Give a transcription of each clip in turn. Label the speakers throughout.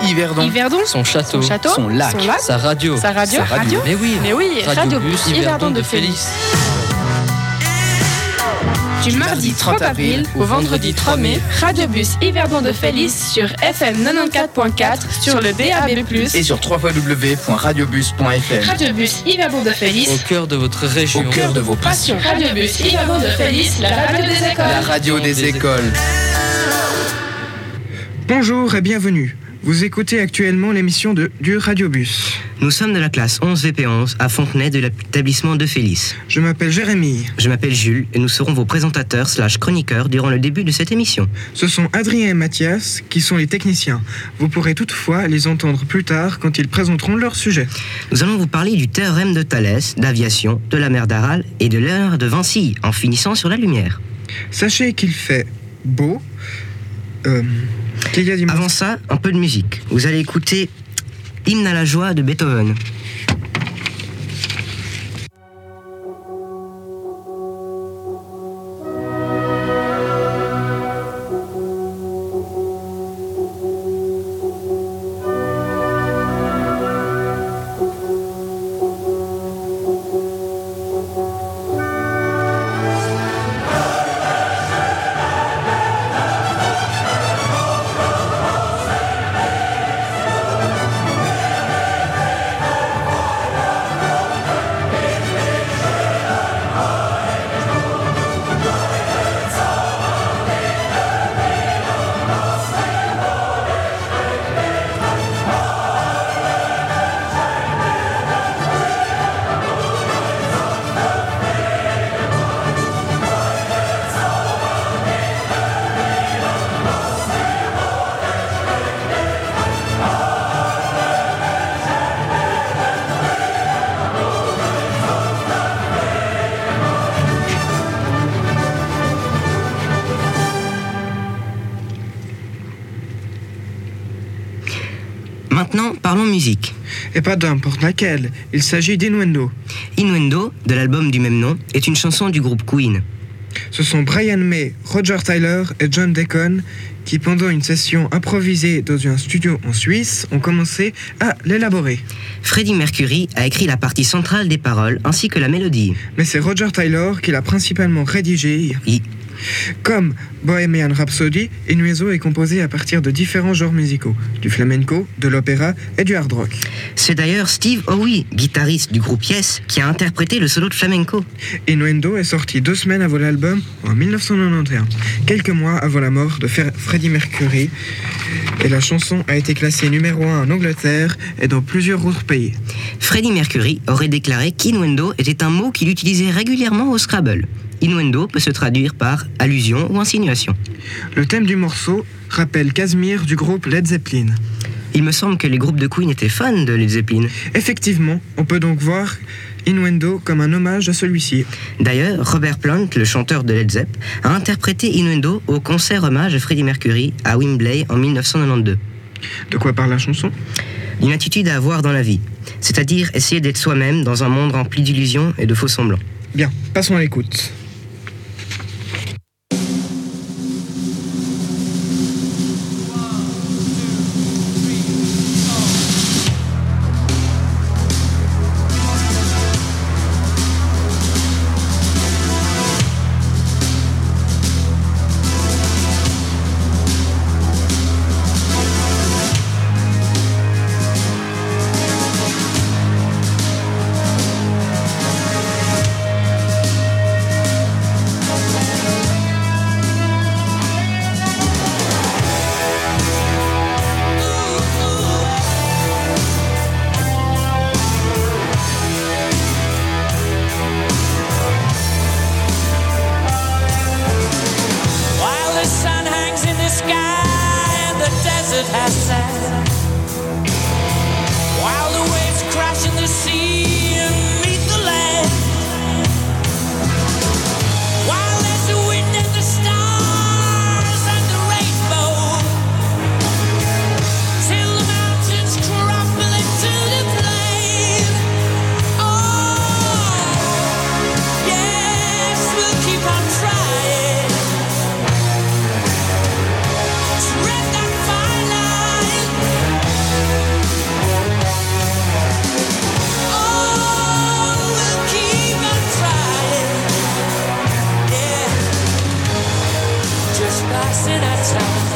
Speaker 1: Yverdon.
Speaker 2: Son château.
Speaker 1: Son lac.
Speaker 2: Sa radio. Mais oui,
Speaker 1: Radiobus Yverdon de Félix.
Speaker 3: Du mardi 30 avril au vendredi 3 mai, Radiobus Yverdon de Félix sur FM 94.4, sur le DAB+,
Speaker 4: et sur www.radiobus.fm.
Speaker 3: Radiobus Yverdon de Félix,
Speaker 2: au cœur de votre région,
Speaker 4: au cœur de vos passions.
Speaker 3: Radiobus Yverdon de Félix, la radio des écoles.
Speaker 4: La radio des écoles.
Speaker 5: Bonjour et bienvenue. Vous écoutez actuellement l'émission du Radiobus.
Speaker 6: Nous sommes de la classe 11 VP11 à Fontenay de l'établissement de Félix.
Speaker 5: Je m'appelle Jérémy.
Speaker 6: Je m'appelle Jules et nous serons vos présentateurs / chroniqueurs durant le début de cette émission.
Speaker 5: Ce sont Adrien et Mathias qui sont les techniciens. Vous pourrez toutefois les entendre plus tard quand ils présenteront leur sujet.
Speaker 6: Nous allons vous parler du théorème de Thalès, d'aviation, de la mer d'Aral et de l'heure de Vinci, en finissant sur la lumière.
Speaker 5: Sachez qu'il fait beau.
Speaker 6: Avant ça, un peu de musique. Vous allez écouter Hymne à la joie de Beethoven. Maintenant, parlons musique.
Speaker 5: Et pas n'importe laquelle, il s'agit d'Innuendo.
Speaker 6: Innuendo, de l'album du même nom, est une chanson du groupe Queen.
Speaker 5: Ce sont Brian May, Roger Taylor et John Deacon qui, pendant une session improvisée dans un studio en Suisse, ont commencé à l'élaborer.
Speaker 6: Freddie Mercury a écrit la partie centrale des paroles ainsi que la mélodie.
Speaker 5: Mais c'est Roger Taylor qui l'a principalement rédigé. Comme Bohemian Rhapsody, Innuendo est composé à partir de différents genres musicaux, du flamenco, de l'opéra et du hard rock.
Speaker 6: C'est d'ailleurs Steve Howe, guitariste du groupe Yes, qui a interprété le solo de flamenco.
Speaker 5: Innuendo est sorti 2 semaines avant l'album, en 1991, quelques mois avant la mort de Freddie Mercury, et la chanson a été classée numéro 1 en Angleterre et dans plusieurs autres pays.
Speaker 6: Freddie Mercury aurait déclaré qu'innuendo était un mot qu'il utilisait régulièrement au Scrabble. Innuendo peut se traduire par allusion ou insinuation.
Speaker 5: Le thème du morceau rappelle Kazmir du groupe Led Zeppelin.
Speaker 6: Il me semble que les groupes de Queen étaient fans de Led Zeppelin.
Speaker 5: Effectivement, on peut donc voir Innuendo comme un hommage à celui-ci.
Speaker 6: D'ailleurs, Robert Plant, le chanteur de Led Zepp, a interprété Innuendo au concert hommage à Freddie Mercury à Wembley en 1992.
Speaker 5: De quoi parle la chanson ?
Speaker 6: Une attitude à avoir dans la vie, c'est-à-dire essayer d'être soi-même dans un monde rempli d'illusions et de faux semblants.
Speaker 5: Bien, passons à l'écoute.
Speaker 7: passing a time.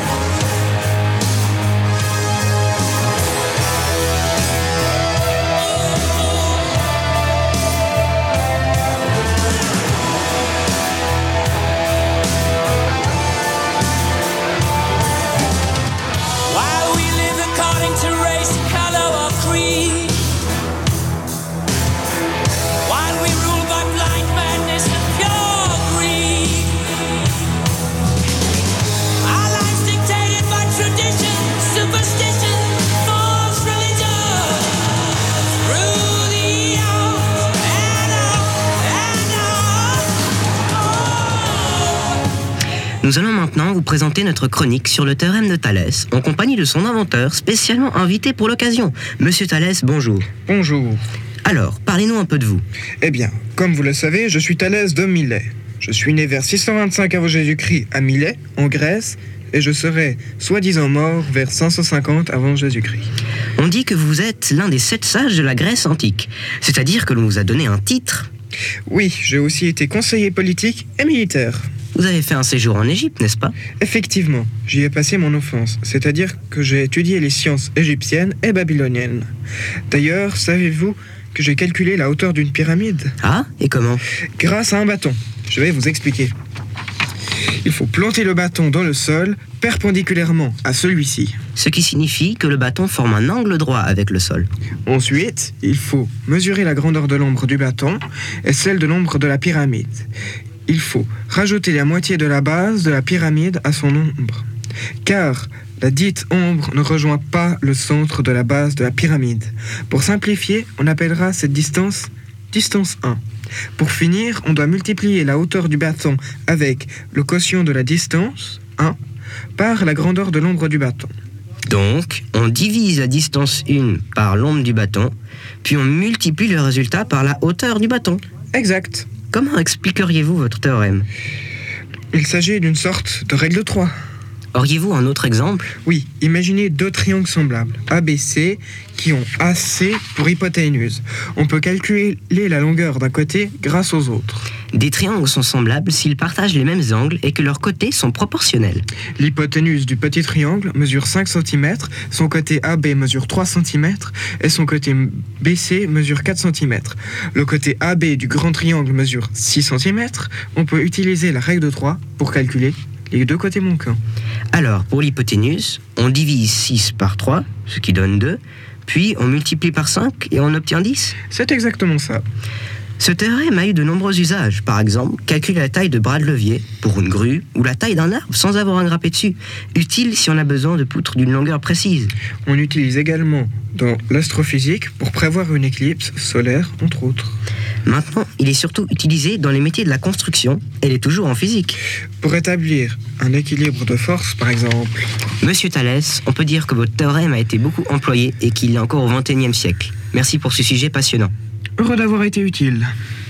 Speaker 6: Nous allons maintenant vous présenter notre chronique sur le théorème de Thalès, en compagnie de son inventeur, spécialement invité pour l'occasion. Monsieur Thalès, bonjour.
Speaker 5: Bonjour.
Speaker 6: Alors, parlez-nous un peu de vous.
Speaker 5: Eh bien, comme vous le savez, je suis Thalès de Milet. Je suis né vers 625 avant Jésus-Christ à Milet, en Grèce, et je serai soi-disant mort vers 550 avant Jésus-Christ.
Speaker 6: On dit que vous êtes l'un des 7 sages de la Grèce antique, c'est-à-dire que l'on vous a donné un titre.
Speaker 5: Oui, j'ai aussi été conseiller politique et militaire.
Speaker 6: Vous avez fait un séjour en Égypte, n'est-ce pas ?
Speaker 5: Effectivement, j'y ai passé mon enfance, c'est-à-dire que j'ai étudié les sciences égyptiennes et babyloniennes. D'ailleurs, savez-vous que j'ai calculé la hauteur d'une pyramide ?
Speaker 6: Ah, et comment ?
Speaker 5: Grâce à un bâton. Je vais vous expliquer. Il faut planter le bâton dans le sol, perpendiculairement à celui-ci.
Speaker 6: Ce qui signifie que le bâton forme un angle droit avec le sol.
Speaker 5: Ensuite, il faut mesurer la grandeur de l'ombre du bâton et celle de l'ombre de la pyramide. Il faut rajouter la moitié de la base de la pyramide à son ombre, car la dite ombre ne rejoint pas le centre de la base de la pyramide. Pour simplifier, on appellera cette distance distance 1. Pour finir, on doit multiplier la hauteur du bâton avec le quotient de la distance, 1, par la grandeur de l'ombre du bâton.
Speaker 6: Donc, on divise la distance 1 par l'ombre du bâton, puis on multiplie le résultat par la hauteur du bâton.
Speaker 5: Exact.
Speaker 6: Comment expliqueriez-vous votre théorème ?
Speaker 5: Il s'agit d'une sorte de règle de 3.
Speaker 6: Auriez-vous un autre exemple ?
Speaker 5: Oui, imaginez 2 triangles semblables, ABC, qui ont AC pour hypoténuse. On peut calculer la longueur d'un côté grâce aux autres.
Speaker 6: Des triangles sont semblables s'ils partagent les mêmes angles et que leurs côtés sont proportionnels.
Speaker 5: L'hypoténuse du petit triangle mesure 5 cm, son côté AB mesure 3 cm et son côté BC mesure 4 cm. Le côté AB du grand triangle mesure 6 cm. On peut utiliser la règle de 3 pour calculer les 2 côtés manquants.
Speaker 6: Alors, pour l'hypoténuse, on divise 6 par 3, ce qui donne 2, puis on multiplie par 5 et on obtient 10.
Speaker 5: C'est exactement ça.
Speaker 6: Ce théorème a eu de nombreux usages. Par exemple, calculer la taille de bras de levier pour une grue ou la taille d'un arbre sans avoir à grimper dessus. Utile si on a besoin de poutres d'une longueur précise.
Speaker 5: On utilise également dans l'astrophysique pour prévoir une éclipse solaire, entre autres.
Speaker 6: Maintenant, il est surtout utilisé dans les métiers de la construction. Elle est toujours en physique.
Speaker 5: Pour établir un équilibre de force, par exemple.
Speaker 6: Monsieur Thalès, on peut dire que votre théorème a été beaucoup employé et qu'il est encore au XXIe siècle. Merci pour ce sujet passionnant.
Speaker 5: Heureux d'avoir été utile.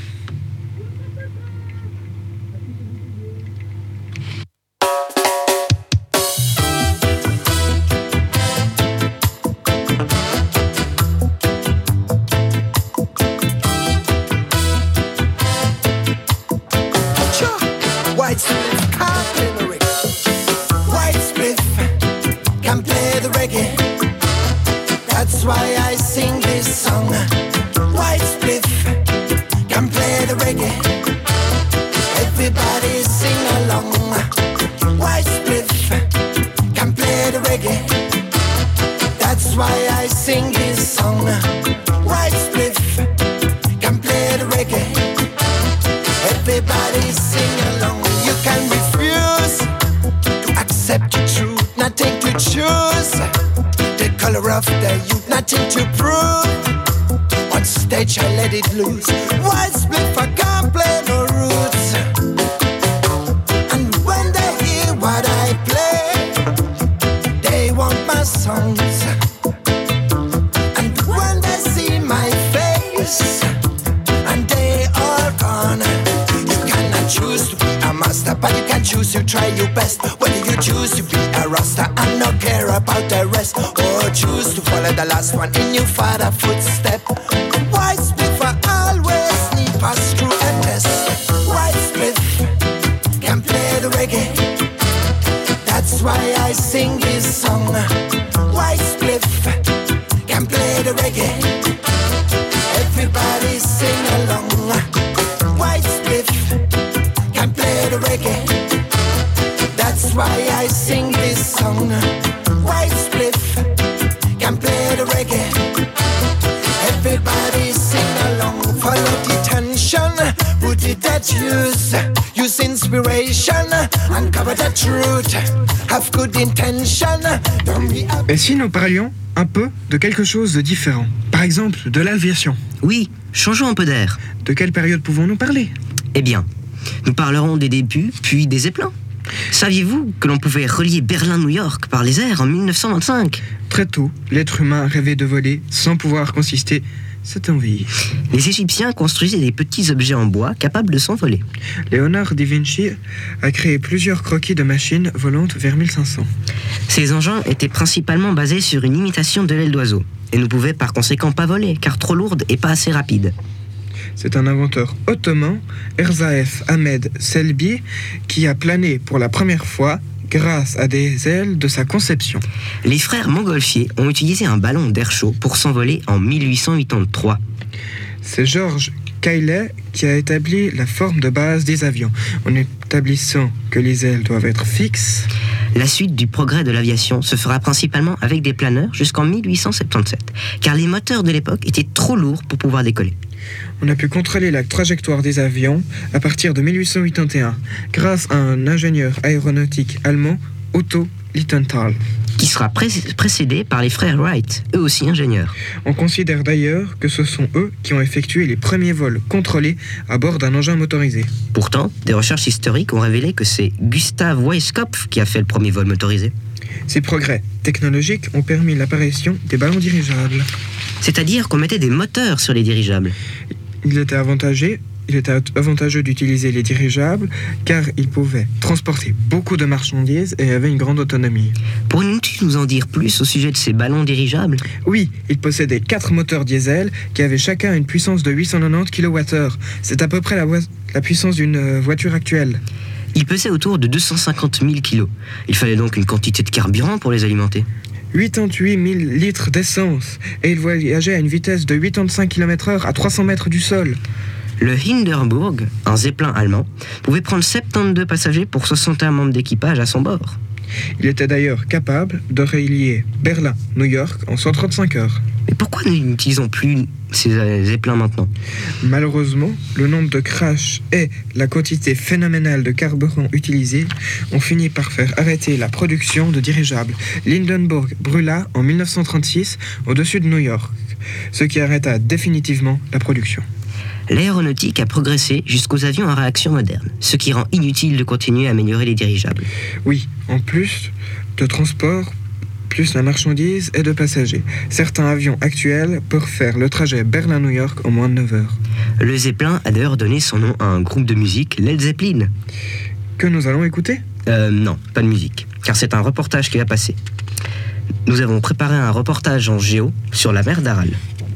Speaker 8: That's why I sing this song. White spliff can play the reggae. Everybody sing along. White spliff can play the reggae. That's why I sing this song. White spliff can play the reggae. Everybody sing along. You can refuse to accept the truth, nothing to choose. The color of the youth, nothing to prove. On stage I let it loose. White spliff I can't play no roots. And when they hear what I play, they want my songs. And when they see my face, and they all gone. You cannot choose to be a master, but you can choose to try your best. Whether you choose to be a rasta and not care about the rest, or choose to follow the last one in your father's footstep. White spliff I always need pass through a test. White spliff can play the reggae. why I sing this song. White spliff can play the reggae. Everybody sing along. White spliff can play the reggae. That's why I sing this song. White spliff can play the reggae. Everybody sing along. Follow the tension, put it at use. Use inspiration, uncover the truth. Have good intention. Don't be up.
Speaker 5: Et si nous parlions un peu de quelque chose de différent? Par exemple, de l'aviation.
Speaker 6: Oui, changeons un peu d'air.
Speaker 5: De quelle période pouvons-nous parler?
Speaker 6: Eh bien, nous parlerons des débuts, puis des zeppelins. Saviez-vous que l'on pouvait relier Berlin-New York par les airs en 1925?
Speaker 5: Très tôt, l'être humain rêvait de voler sans pouvoir consister cette envie.
Speaker 6: Les Égyptiens construisaient des petits objets en bois capables de s'envoler.
Speaker 5: Léonard da Vinci a créé plusieurs croquis de machines volantes vers 1500.
Speaker 6: Ces engins étaient principalement basés sur une imitation de l'aile d'oiseau et ne pouvaient par conséquent pas voler car trop lourdes et pas assez rapides.
Speaker 5: C'est un inventeur ottoman, Erzaef Ahmed Selbi, qui a plané pour la première fois grâce à des ailes de sa conception.
Speaker 6: Les frères Montgolfier ont utilisé un ballon d'air chaud pour s'envoler en 1883.
Speaker 5: C'est George Cayley qui a établi la forme de base des avions, en établissant que les ailes doivent être fixes.
Speaker 6: La suite du progrès de l'aviation se fera principalement avec des planeurs jusqu'en 1877, car les moteurs de l'époque étaient trop lourds pour pouvoir décoller.
Speaker 5: On a pu contrôler la trajectoire des avions à partir de 1881, grâce à un ingénieur aéronautique allemand, Otto Lilienthal,
Speaker 6: qui sera précédé par les frères Wright, eux aussi ingénieurs.
Speaker 5: On considère d'ailleurs que ce sont eux qui ont effectué les premiers vols contrôlés à bord d'un engin motorisé.
Speaker 6: Pourtant, des recherches historiques ont révélé que c'est Gustav Weisskopf qui a fait le premier vol motorisé.
Speaker 5: Ces progrès technologiques ont permis l'apparition des ballons dirigeables.
Speaker 6: C'est-à-dire qu'on mettait des moteurs sur les dirigeables.
Speaker 5: Il était avantageux d'utiliser les dirigeables car ils pouvaient transporter beaucoup de marchandises et avaient une grande autonomie.
Speaker 6: Pourrais-tu nous en dire plus au sujet de ces ballons dirigeables?
Speaker 5: Oui, ils possédaient 4 moteurs diesel qui avaient chacun une puissance de 890 kWh. C'est à peu près la puissance d'une voiture actuelle.
Speaker 6: Ils pesaient autour de 250 000 kg. Il fallait donc une quantité de carburant pour les alimenter.
Speaker 5: 88 000 litres d'essence et ils voyageaient à une vitesse de 85 km/h à 300 mètres du sol.
Speaker 6: Le Hindenburg, un zeppelin allemand, pouvait prendre 72 passagers pour 61 membres d'équipage à son bord.
Speaker 5: Il était d'ailleurs capable de relier Berlin-New York en 135 heures.
Speaker 6: Mais pourquoi nous n'utilisons plus ces zeppelins maintenant?
Speaker 5: Malheureusement, le nombre de crashs et la quantité phénoménale de carburant utilisé ont fini par faire arrêter la production de dirigeables. L'Hindenburg brûla en 1936 au-dessus de New York, ce qui arrêta définitivement la production.
Speaker 6: L'aéronautique a progressé jusqu'aux avions à réaction moderne, ce qui rend inutile de continuer à améliorer les dirigeables.
Speaker 5: Oui, en plus de transport, plus la marchandise et de passagers. Certains avions actuels peuvent faire le trajet Berlin-New York en moins de 9 heures.
Speaker 6: Le Zeppelin a d'ailleurs donné son nom à un groupe de musique, Led Zeppelin.
Speaker 5: Que nous allons écouter ?
Speaker 6: Non, pas de musique, car c'est un reportage qui va passer. Nous avons préparé un reportage en géo sur la mer d'Aral.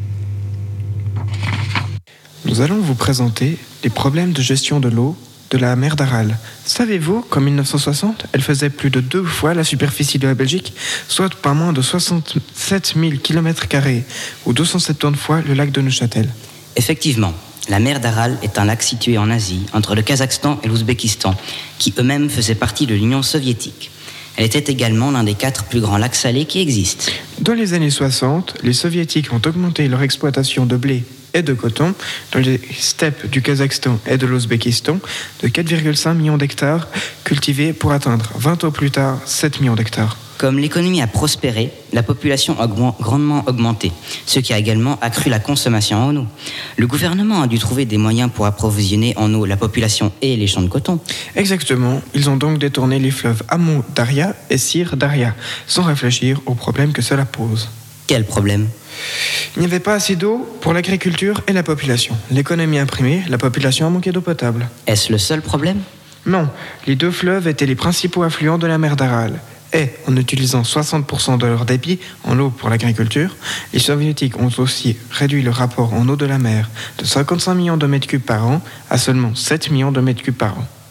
Speaker 5: Nous allons vous présenter les problèmes de gestion de l'eau de la mer d'Aral. Savez-vous qu'en 1960, elle faisait plus de 2 fois la superficie de la Belgique, soit pas moins de 67 000 km² ou 270 fois le lac de Neuchâtel.
Speaker 7: Effectivement, la mer d'Aral est un lac situé en Asie, entre le Kazakhstan et l'Ouzbékistan, qui eux-mêmes faisaient partie de l'Union soviétique. Elle était également l'un des 4 plus grands lacs salés qui existent.
Speaker 5: Dans les années 60, les soviétiques ont augmenté leur exploitation de blé et de coton dans les steppes du Kazakhstan et de l'Ouzbékistan de 4,5 millions d'hectares cultivés pour atteindre 20 ans plus tard 7 millions d'hectares.
Speaker 7: Comme l'économie a prospéré, la population a grandement augmenté, ce qui a également accru la consommation en eau. Le gouvernement a dû trouver des moyens pour approvisionner en eau la population et les champs de coton.
Speaker 5: Exactement, ils ont donc détourné les fleuves Amur Daria et Sir Daria, sans réfléchir aux problèmes que cela pose.
Speaker 7: Quel problème ?
Speaker 5: Il n'y avait pas assez d'eau pour l'agriculture et la population. L'économie a imprimé, la population a manqué d'eau potable.
Speaker 7: Est-ce le seul problème ?
Speaker 5: Non, les 2 fleuves étaient les principaux affluents de la mer d'Aral. Et, en utilisant 60% de leur débit en eau pour l'agriculture, les soviétiques ont aussi réduit le rapport en eau de la mer de 55 millions de mètres cubes par an à seulement 7 millions de mètres cubes par an.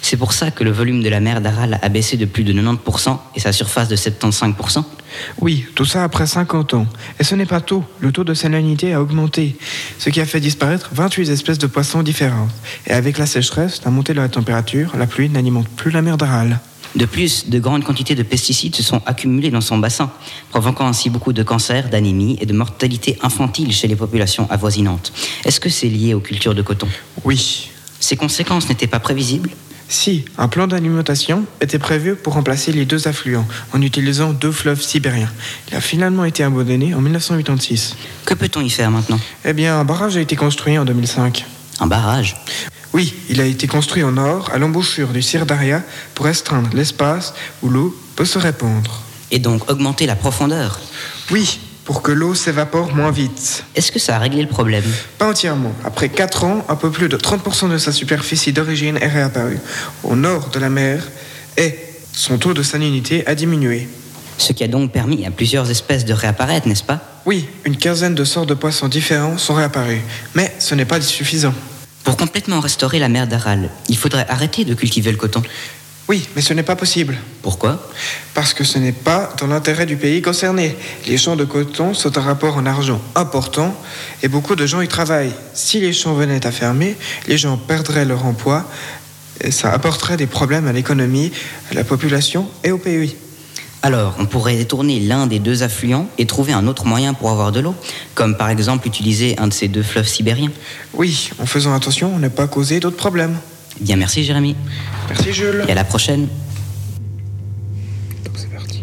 Speaker 7: C'est pour ça que le volume de la mer d'Aral a baissé de plus de 90% et sa surface de 75%.
Speaker 5: Oui, tout ça après 50 ans. Et ce n'est pas tout. Le taux de salinité a augmenté, ce qui a fait disparaître 28 espèces de poissons différentes. Et avec la sécheresse, la montée de la température, la pluie n'alimente plus la mer d'Aral.
Speaker 7: De plus, de grandes quantités de pesticides se sont accumulées dans son bassin, provoquant ainsi beaucoup de cancers, d'anémie et de mortalité infantile chez les populations avoisinantes. Est-ce que c'est lié aux cultures de coton ?
Speaker 5: Oui.
Speaker 7: Ces conséquences n'étaient pas prévisibles ?
Speaker 5: Si, un plan d'alimentation était prévu pour remplacer les 2 affluents en utilisant 2 fleuves sibériens. Il a finalement été abandonné en 1986.
Speaker 7: Que peut-on y faire maintenant ?
Speaker 5: Eh bien, un barrage a été construit en 2005.
Speaker 7: Un barrage ?
Speaker 5: Oui, il a été construit au nord, à l'embouchure du Syrdaria, pour restreindre l'espace où l'eau peut se répandre.
Speaker 7: Et donc augmenter la profondeur ?
Speaker 5: Oui, pour que l'eau s'évapore moins vite.
Speaker 7: Est-ce que ça a réglé le problème ?
Speaker 5: Pas entièrement. Après 4 ans, un peu plus de 30% de sa superficie d'origine est réapparue au nord de la mer et son taux de salinité a diminué.
Speaker 7: Ce qui a donc permis à plusieurs espèces de réapparaître, n'est-ce pas ?
Speaker 5: Oui, une quinzaine de sortes de poissons différents sont réapparus, mais ce n'est pas suffisant.
Speaker 7: Pour complètement restaurer la mer d'Aral, il faudrait arrêter de cultiver le coton.
Speaker 5: Oui, mais ce n'est pas possible.
Speaker 7: Pourquoi ?
Speaker 5: Parce que ce n'est pas dans l'intérêt du pays concerné. Les champs de coton sont un rapport en argent important et beaucoup de gens y travaillent. Si les champs venaient à fermer, les gens perdraient leur emploi et ça apporterait des problèmes à l'économie, à la population et au pays.
Speaker 7: Alors, on pourrait détourner l'un des 2 affluents et trouver un autre moyen pour avoir de l'eau, comme par exemple utiliser un de ces 2 fleuves sibériens.
Speaker 5: Oui, en faisant attention à ne pas causer d'autres problèmes.
Speaker 7: Bien, merci Jérémy.
Speaker 5: Merci Jules.
Speaker 7: Et à la prochaine.
Speaker 5: Donc c'est parti.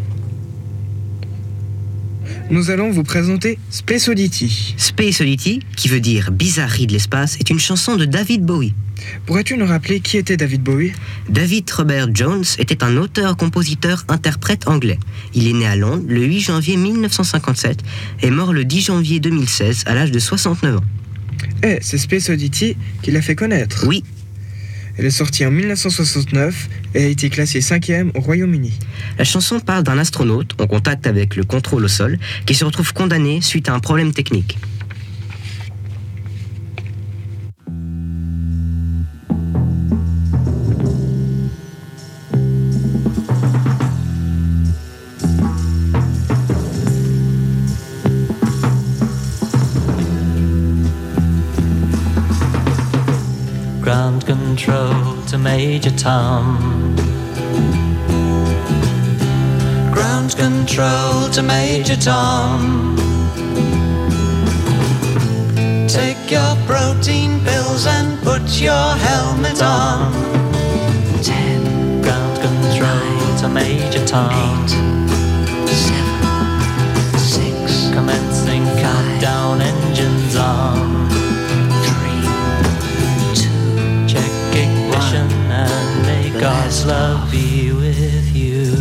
Speaker 5: Nous allons vous présenter Space Oddity.
Speaker 6: Space Oddity, qui veut dire bizarrerie de l'espace, est une chanson de David Bowie.
Speaker 5: Pourrais-tu nous rappeler qui était David Bowie ?
Speaker 6: David Robert Jones était un auteur, compositeur, interprète anglais. Il est né à Londres le 8 janvier 1957 et mort le 10 janvier 2016 à l'âge de 69 ans.
Speaker 5: C'est Space Oddity qui l'a fait connaître.
Speaker 6: Oui.
Speaker 5: Elle est sortie en 1969 et a été classée 5e au Royaume-Uni.
Speaker 6: La chanson parle d'un astronaute en contact avec le contrôle au sol qui se retrouve condamné suite à un problème technique.
Speaker 9: Ground control to Major Tom. Ground control to Major Tom. Take your protein pills and put your helmet on. 10. Ground control to Major Tom. 8, 7, 6. Commencing countdown, engines on. And may God's love be with you.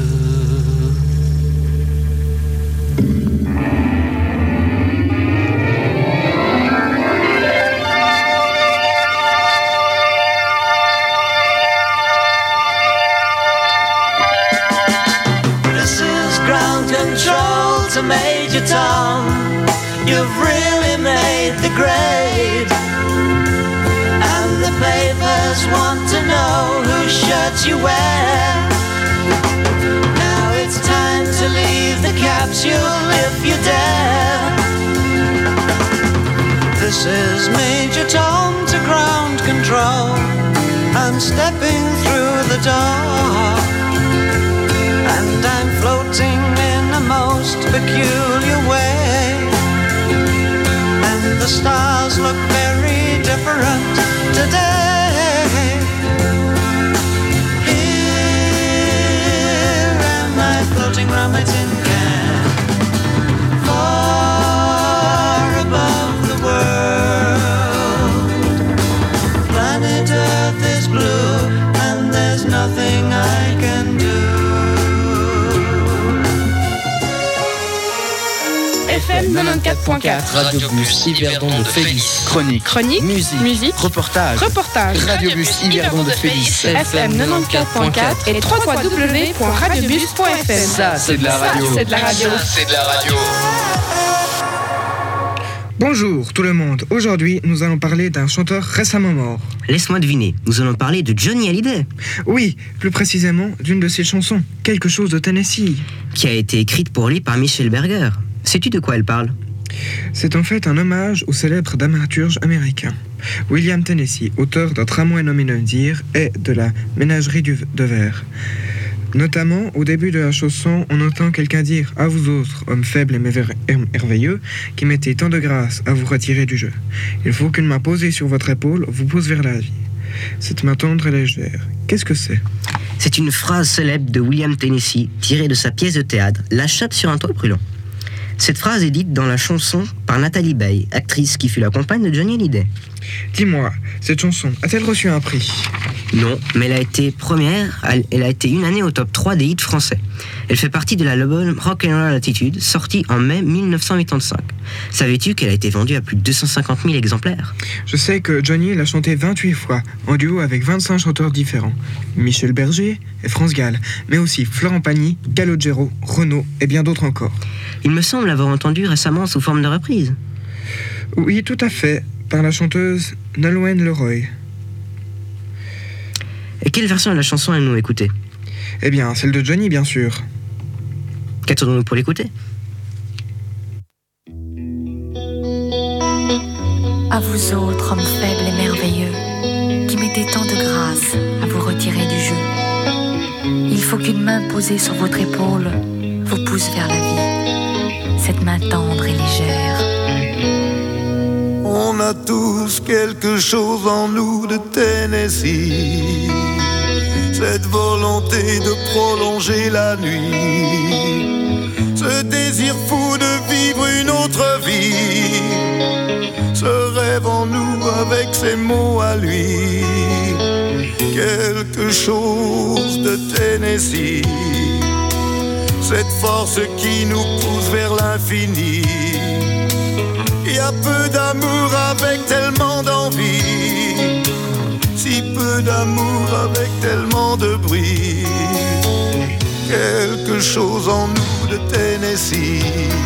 Speaker 9: This is ground control to Major Tom. You've really made the grade. The papers want to know whose shirt you wear. Now it's time to leave the capsule if you dare. This is Major Tom to ground control. I'm stepping through the door, and I'm floating in a most peculiar way. And the stars look very different today. Here am I floating round my tin can, far above the world. Planet Earth is blue and there's nothing I can do.
Speaker 3: FM 94.4
Speaker 2: Radio Bus Yverdon de Félix.
Speaker 4: Chronique.
Speaker 3: Musique.
Speaker 4: Reportage. Radio Bus Yverdon de Félix.
Speaker 3: FM 94.4 et www.radiobus.fm.
Speaker 2: Ça, c'est de la radio.
Speaker 3: C'est de la radio.
Speaker 4: C'est de la radio.
Speaker 5: Bonjour tout le monde, aujourd'hui nous allons parler d'un chanteur récemment mort.
Speaker 6: Laisse-moi deviner, nous allons parler de Johnny Hallyday.
Speaker 5: Oui, plus précisément d'une de ses chansons, Quelque chose de Tennessee.
Speaker 6: Qui a été écrite pour lui par Michel Berger. Sais-tu de quoi elle parle ?
Speaker 5: C'est en fait un hommage au célèbre dramaturge américain William Tennessee, auteur d'un Tramway nommé Dire et de la Ménagerie de verre. Notamment, au début de la chanson, on entend quelqu'un dire « À vous autres, hommes faibles et merveilleux, qui mettez tant de grâce à vous retirer du jeu. Il faut qu'une main posée sur votre épaule vous pousse vers la vie. Cette main tendre et légère, qu'est-ce que c'est ?»
Speaker 6: C'est une phrase célèbre de William Tennessee, tirée de sa pièce de théâtre « La chatte sur un toit brûlant ». Cette phrase est dite dans la chanson par Nathalie Baye, actrice qui fut la compagne de Johnny Hallyday.
Speaker 5: Dis-moi, cette chanson a-t-elle reçu un prix ?
Speaker 6: Non, mais elle a été première, elle a été une année au top 3 des hits français. Elle fait partie de l'album Rock'n'Roll Attitude, sorti en mai 1985. Savais-tu qu'elle a été vendue à plus de 250 000 exemplaires ?
Speaker 5: Je sais que Johnny l'a chantée 28 fois, en duo avec 25 chanteurs différents. Michel Berger et France Gall, mais aussi Florent Pagny, Calogero, Renaud et bien d'autres encore.
Speaker 6: Il me semble l'avoir entendu récemment sous forme de reprise.
Speaker 5: Oui, tout à fait, par la chanteuse Nolwenn Leroy.
Speaker 6: Et quelle version de la chanson allons-nous écouter ?
Speaker 5: Eh bien, celle de Johnny, bien sûr.
Speaker 6: Qu'attendons-nous pour l'écouter ?
Speaker 10: À vous autres, hommes faibles et merveilleux, qui mettez tant de grâce à vous retirer du jeu. Il faut qu'une main posée sur votre épaule vous pousse vers la vie, cette main tendre et légère.
Speaker 8: On a tous quelque chose en nous de Tennessee, cette volonté de prolonger la nuit, ce désir fou de vivre une autre vie, ce rêve en nous avec ses mots à lui, quelque chose de Tennessee, cette force qui nous pousse vers l'infini. Il y a peu d'amour avec tellement d'envie, si peu d'amour avec tellement de bruit, quelque chose en nous de Tennessee.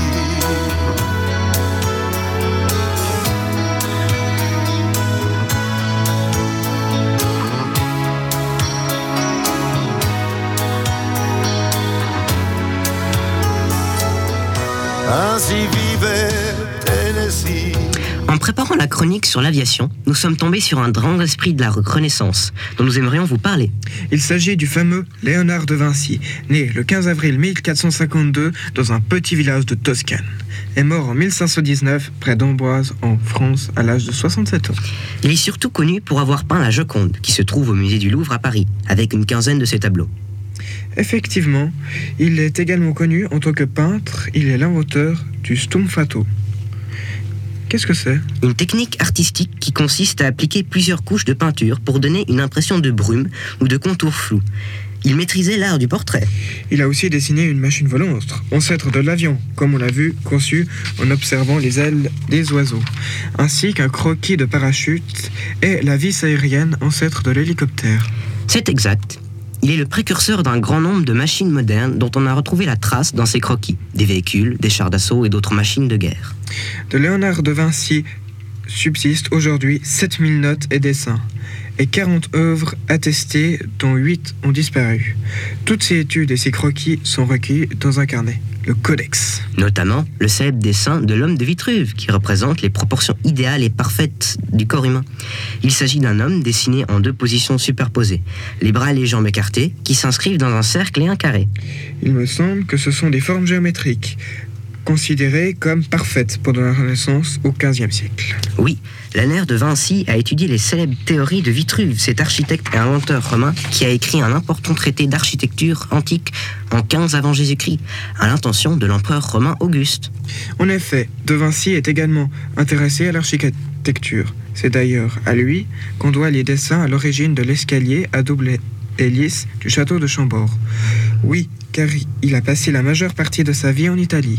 Speaker 8: Ainsi vivait Tennessee.
Speaker 6: En préparant la chronique sur l'aviation, nous sommes tombés sur un grand esprit de la Renaissance dont nous aimerions vous parler.
Speaker 5: Il s'agit du fameux Léonard de Vinci, né le 15 avril 1452 dans un petit village de Toscane, et mort en 1519 près d'Amboise en France à l'âge de 67 ans.
Speaker 6: Il est surtout connu pour avoir peint la Joconde, qui se trouve au musée du Louvre à Paris, avec une quinzaine de ses tableaux.
Speaker 5: Effectivement, il est également connu en tant que peintre, il est l'inventeur du stumfato. Qu'est-ce que c'est ?
Speaker 6: Une technique artistique qui consiste à appliquer plusieurs couches de peinture pour donner une impression de brume ou de contour flou. Il maîtrisait l'art du portrait.
Speaker 5: Il a aussi dessiné une machine volante, ancêtre de l'avion, comme on l'a vu, conçu en observant les ailes des oiseaux, ainsi qu'un croquis de parachute et la vis aérienne, ancêtre de l'hélicoptère.
Speaker 6: C'est exact. Il est le précurseur d'un grand nombre de machines modernes dont on a retrouvé la trace dans ses croquis, des véhicules, des chars d'assaut et d'autres machines de guerre.
Speaker 5: De Léonard de Vinci subsistent aujourd'hui 7000 notes et dessins, et 40 œuvres attestées dont 8 ont disparu. Toutes ces études et ces croquis sont recueillis dans un carnet, le Codex.
Speaker 6: Notamment le célèbre dessin de l'homme de Vitruve, qui représente les proportions idéales et parfaites du corps humain. Il s'agit d'un homme dessiné en deux positions superposées, les bras et les jambes écartés, qui s'inscrivent dans un cercle et un carré.
Speaker 5: Il me semble que ce sont des formes géométriques, considérées comme parfaites pendant la Renaissance au XVe siècle.
Speaker 6: Oui, Léonard de Vinci a étudié les célèbres théories de Vitruve, cet architecte et inventeur romain qui a écrit un important traité d'architecture antique en 15 avant Jésus-Christ, à l'intention de l'empereur romain Auguste.
Speaker 5: En effet, de Vinci est également intéressé à l'architecture. C'est d'ailleurs à lui qu'on doit les dessins à l'origine de l'escalier à double hélice du château de Chambord. Oui, car il a passé la majeure partie de sa vie en Italie,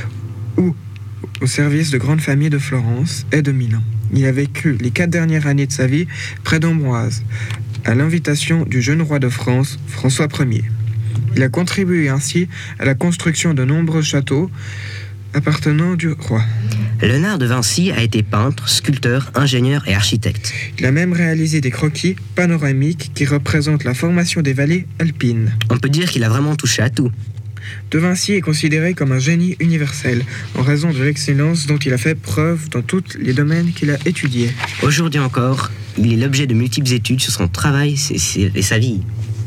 Speaker 5: où, au service de grandes familles de Florence et de Milan. Il a vécu les 4 dernières années de sa vie près d'Amboise, à l'invitation du jeune roi de France, François Ier. Il a contribué ainsi à la construction de nombreux châteaux appartenant du roi.
Speaker 6: Léonard de Vinci a été peintre, sculpteur, ingénieur et architecte.
Speaker 5: Il a même réalisé des croquis panoramiques qui représentent la formation des vallées alpines.
Speaker 6: On peut dire qu'il a vraiment touché à tout.
Speaker 5: De Vinci est considéré comme un génie universel en raison de l'excellence dont il a fait preuve dans tous les domaines qu'il a étudiés.
Speaker 6: Aujourd'hui encore, il est l'objet de multiples études sur son travail et sa vie.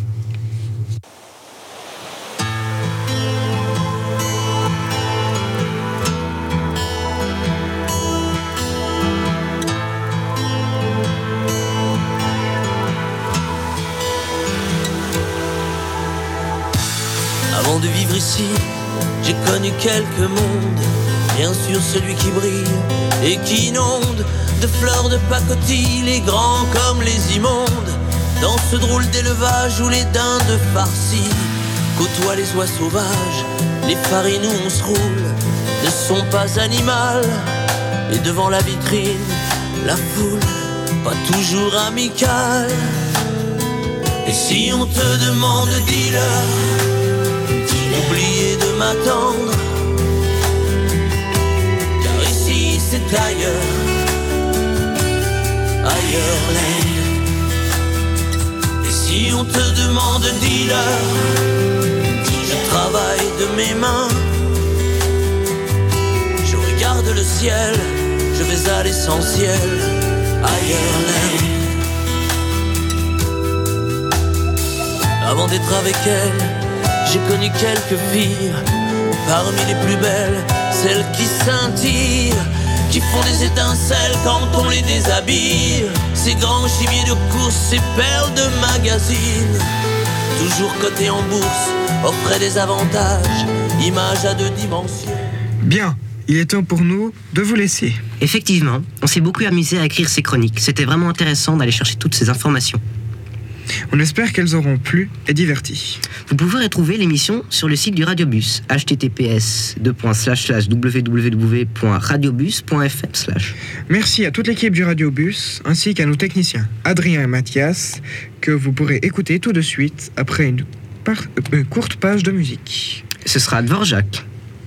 Speaker 9: Avant de vivre ici, j'ai connu quelques mondes. Bien sûr celui qui brille et qui inonde de fleurs de pacotille, les grands comme les immondes. Dans ce drôle d'élevage où les dindes farcies côtoient les oies sauvages, les farines où on se roule ne sont pas animales. Et devant la vitrine, la foule, pas toujours amicale. Et si on te demande, dis-leur, oubliez de m'attendre, car ici c'est ailleurs, ailleurs l'air. Et si on te demande, dis-leur, je travaille de mes mains, je regarde le ciel, je vais à l'essentiel, ailleurs l'air. Avant d'être avec elle, j'ai connu quelques filles, parmi les plus belles, celles qui scintillent, qui font des étincelles quand on les déshabille. Ces grands gibiers de course, ces perles de magazine, toujours cotées en bourse, offraient des avantages, images à 2 dimensions.
Speaker 5: Bien, il est temps pour nous de vous laisser.
Speaker 6: Effectivement, on s'est beaucoup amusé à écrire ces chroniques. C'était vraiment intéressant d'aller chercher toutes ces informations.
Speaker 5: On espère qu'elles auront plu et diverti.
Speaker 6: Vous pouvez retrouver l'émission sur le site du Radiobus, https://www.radiobus.fm/.
Speaker 5: Merci à toute l'équipe du Radiobus, ainsi qu'à nos techniciens, Adrien et Mathias, que vous pourrez écouter tout de suite après une courte page de musique.
Speaker 6: Ce sera Dvorak.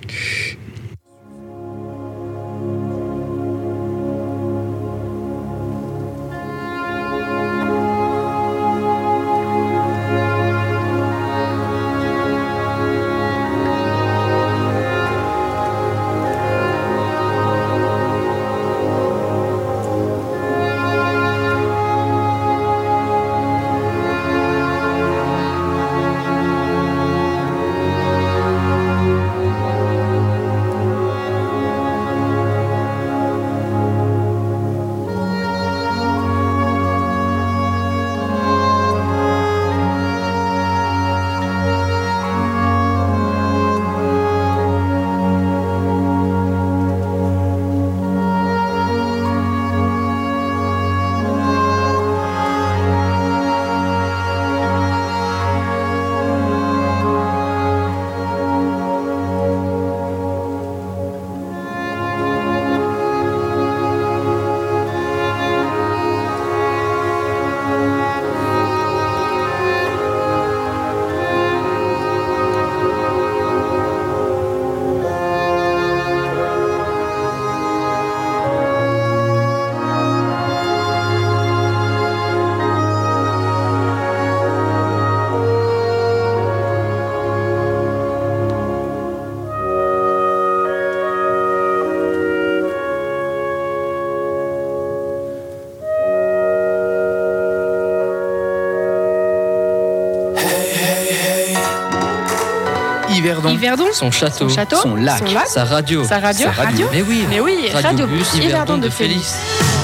Speaker 1: Yverdon, son château,
Speaker 3: son lac,
Speaker 1: sa radio. Mais oui,
Speaker 3: Radiobus Yverdon de Félix.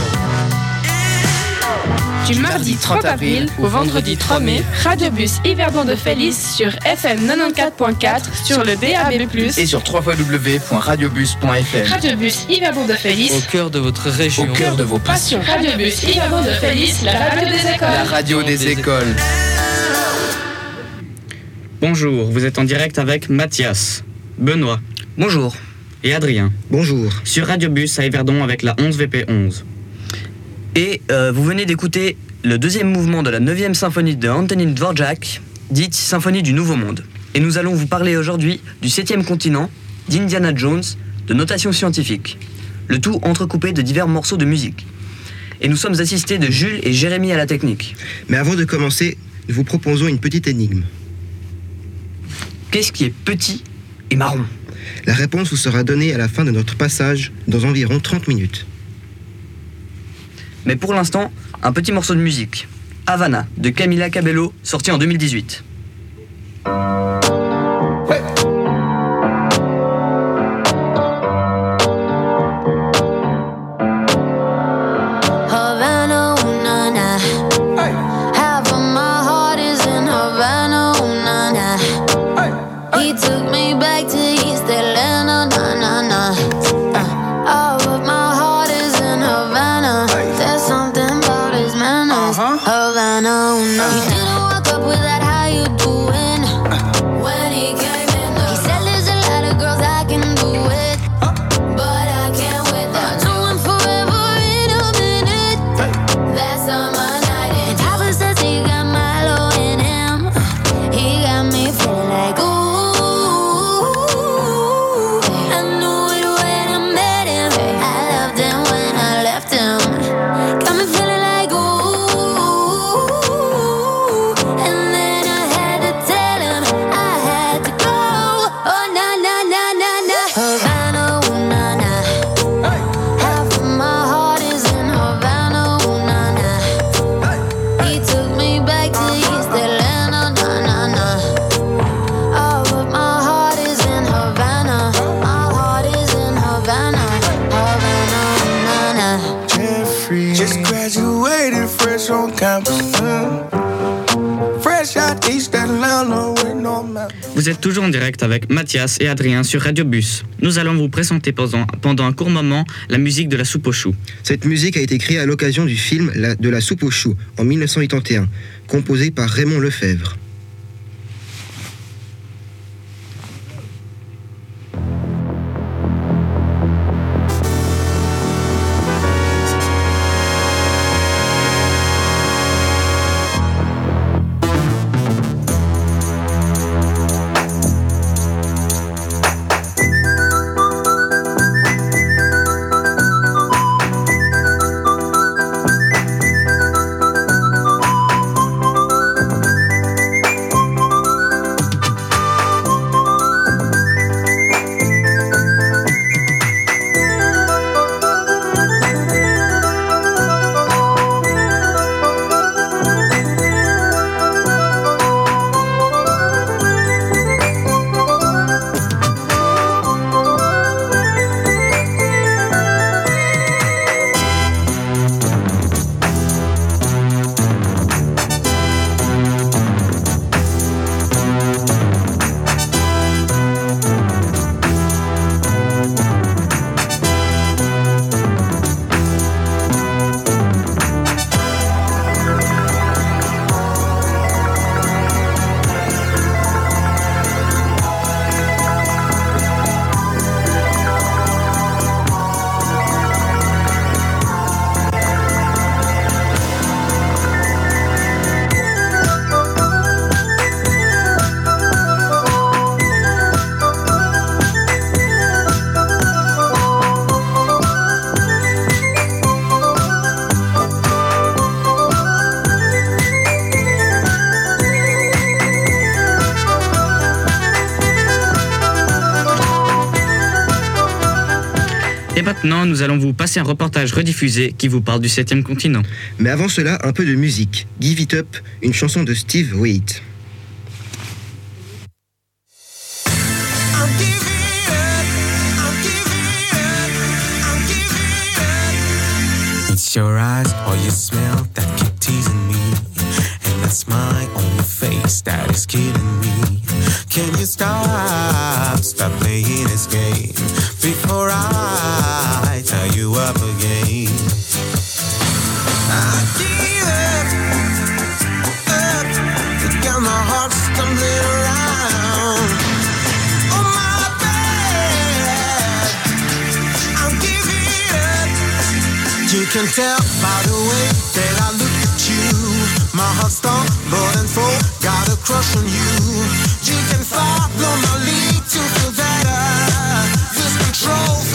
Speaker 3: Du mardi 30 avril au vendredi 3 mai, Radiobus Yverdon de Félix sur FM 94.4, sur le DAB+,
Speaker 2: et sur www.radiobus.fm.
Speaker 3: Radiobus Yverdon de Félix,
Speaker 1: au cœur de votre région,
Speaker 2: au cœur de vos passions.
Speaker 3: Radiobus Yverdon de Félix, la radio des écoles.
Speaker 2: La radio des écoles.
Speaker 11: Bonjour, vous êtes en direct avec Mathias, Benoît.
Speaker 6: Bonjour.
Speaker 11: Et Adrien.
Speaker 6: Bonjour.
Speaker 11: Sur Radiobus à Yverdon avec la 11 VP11.
Speaker 12: Et vous venez d'écouter le 2e mouvement de la 9e symphonie de Antonin Dvorak, dite Symphonie du Nouveau Monde. Et nous allons vous parler aujourd'hui du 7e continent, d'Indiana Jones, de notation scientifique, le tout entrecoupé de divers morceaux de musique. Et nous sommes assistés de Jules et Jérémy à la technique.
Speaker 13: Mais avant de commencer, nous vous proposons une petite énigme.
Speaker 12: Qu'est-ce qui est petit et marron ?
Speaker 13: La réponse vous sera donnée à la fin de notre passage, dans environ 30 minutes.
Speaker 12: Mais pour l'instant, un petit morceau de musique. Havana, de Camila Cabello, sorti en 2018.
Speaker 11: Vous êtes toujours en direct avec Mathias et Adrien sur Radio Bus. Nous allons vous présenter pendant un court moment la musique de La Soupe aux choux.
Speaker 13: Cette musique a été créée à l'occasion du film de La Soupe aux choux en 1981, composé par Raymond Lefebvre.
Speaker 11: Et maintenant, nous allons vous passer un reportage rediffusé qui vous parle du 7e continent.
Speaker 13: Mais avant cela, un peu de musique. Give It Up, une chanson de Steve Waite.
Speaker 14: It's your eyes or your smell that keep teasing me, and that smile on your face that is killing me. Can you stop playing this game before I tie you up again? I give up, got my heart stumbling around. Oh my bad, I'm giving up. You can tell by the way that I look at you. My heart stumbled and fall, got a crush on you. You can follow my lead to feel better. Lose control.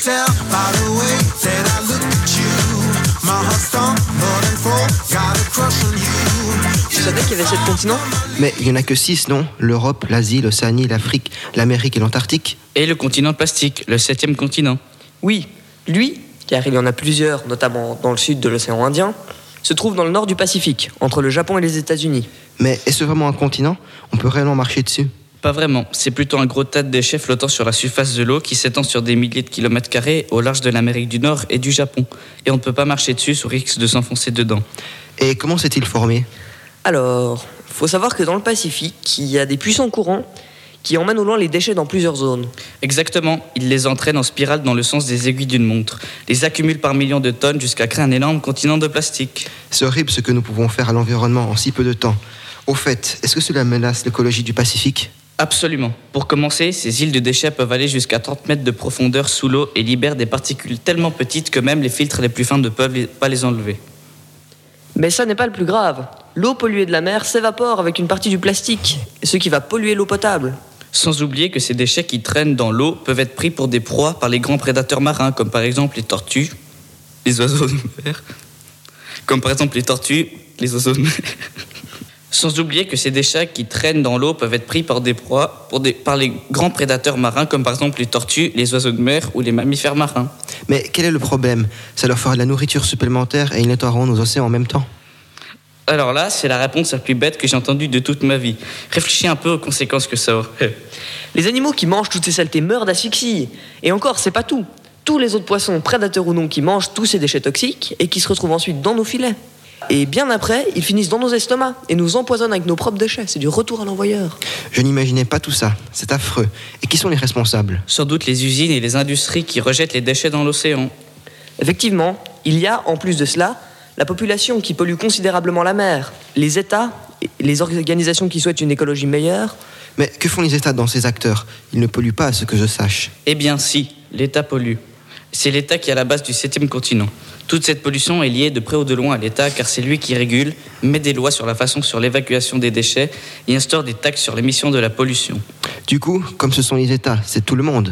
Speaker 14: tell by the way that I look at you. My heart stumbled and fall, got a crush on you.
Speaker 15: Tu savais qu'il y avait 7 continents?
Speaker 13: Mais il n'y en a que 6, non? L'Europe, l'Asie, l'Océanie, l'Afrique, l'Amérique et l'Antarctique.
Speaker 11: Et le continent de plastique, le 7e continent.
Speaker 15: Oui, lui, car il y en a plusieurs, notamment dans le sud de l'océan Indien, se trouve dans le nord du Pacifique, entre le Japon et les États-Unis.
Speaker 13: Mais est-ce vraiment un continent? On peut réellement marcher dessus?
Speaker 11: Pas vraiment, c'est plutôt un gros tas de déchets flottant sur la surface de l'eau qui s'étend sur des milliers de kilomètres carrés au large de l'Amérique du Nord et du Japon. Et on ne peut pas marcher dessus sous risque de s'enfoncer dedans.
Speaker 13: Et comment s'est-il formé?
Speaker 15: Alors, faut savoir que dans le Pacifique, il y a des puissants courants qui emmènent au loin les déchets dans plusieurs zones.
Speaker 11: Exactement, ils les entraînent en spirale dans le sens des aiguilles d'une montre, les accumulent par millions de tonnes jusqu'à créer un énorme continent de plastique.
Speaker 13: C'est horrible ce que nous pouvons faire à l'environnement en si peu de temps. Au fait, est-ce que cela menace l'écologie du Pacifique?
Speaker 11: Absolument. Pour commencer, ces îles de déchets peuvent aller jusqu'à 30 mètres de profondeur sous l'eau et libèrent des particules tellement petites que même les filtres les plus fins ne peuvent pas les enlever.
Speaker 15: Mais ça n'est pas le plus grave. L'eau polluée de la mer s'évapore avec une partie du plastique, ce qui va polluer l'eau potable.
Speaker 11: Sans oublier que ces déchets qui traînent dans l'eau peuvent être pris pour des proies par les grands prédateurs marins, comme par exemple les tortues, les oiseaux de mer. Comme par exemple les tortues, les oiseaux de mer. Sans oublier que ces déchets qui traînent dans l'eau peuvent être pris par des proies par les grands prédateurs marins, comme par exemple les tortues, les oiseaux de mer ou les mammifères marins.
Speaker 13: Mais quel est le problème? Ça leur fera de la nourriture supplémentaire et ils nettoieront nos océans en même temps.
Speaker 11: Alors là, c'est la réponse la plus bête que j'ai entendue de toute ma vie. Réfléchis un peu aux conséquences que ça aurait.
Speaker 15: Les animaux qui mangent toutes ces saletés meurent d'asphyxie. Et encore, c'est pas tout. Tous les autres poissons, prédateurs ou non, qui mangent tous ces déchets toxiques et qui se retrouvent ensuite dans nos filets. Et bien après, ils finissent dans nos estomacs et nous empoisonnent avec nos propres déchets. C'est du retour à l'envoyeur.
Speaker 13: Je n'imaginais pas tout ça. C'est affreux. Et qui sont les responsables?
Speaker 11: Sans doute les usines et les industries qui rejettent les déchets dans l'océan.
Speaker 15: Effectivement, il y a, en plus de cela, la population qui pollue considérablement la mer, les États, les organisations qui souhaitent une écologie meilleure.
Speaker 13: Mais que font les États dans ces acteurs? Ils ne polluent pas, à ce que je sache.
Speaker 11: Eh bien si, l'État pollue. C'est l'État qui est à la base du 7e continent. Toute cette pollution est liée de près ou de loin à l'État, car c'est lui qui régule, met des lois sur la façon sur l'évacuation des déchets et instaure des taxes sur l'émission de la pollution.
Speaker 13: Du coup, comme ce sont les États, c'est tout le monde.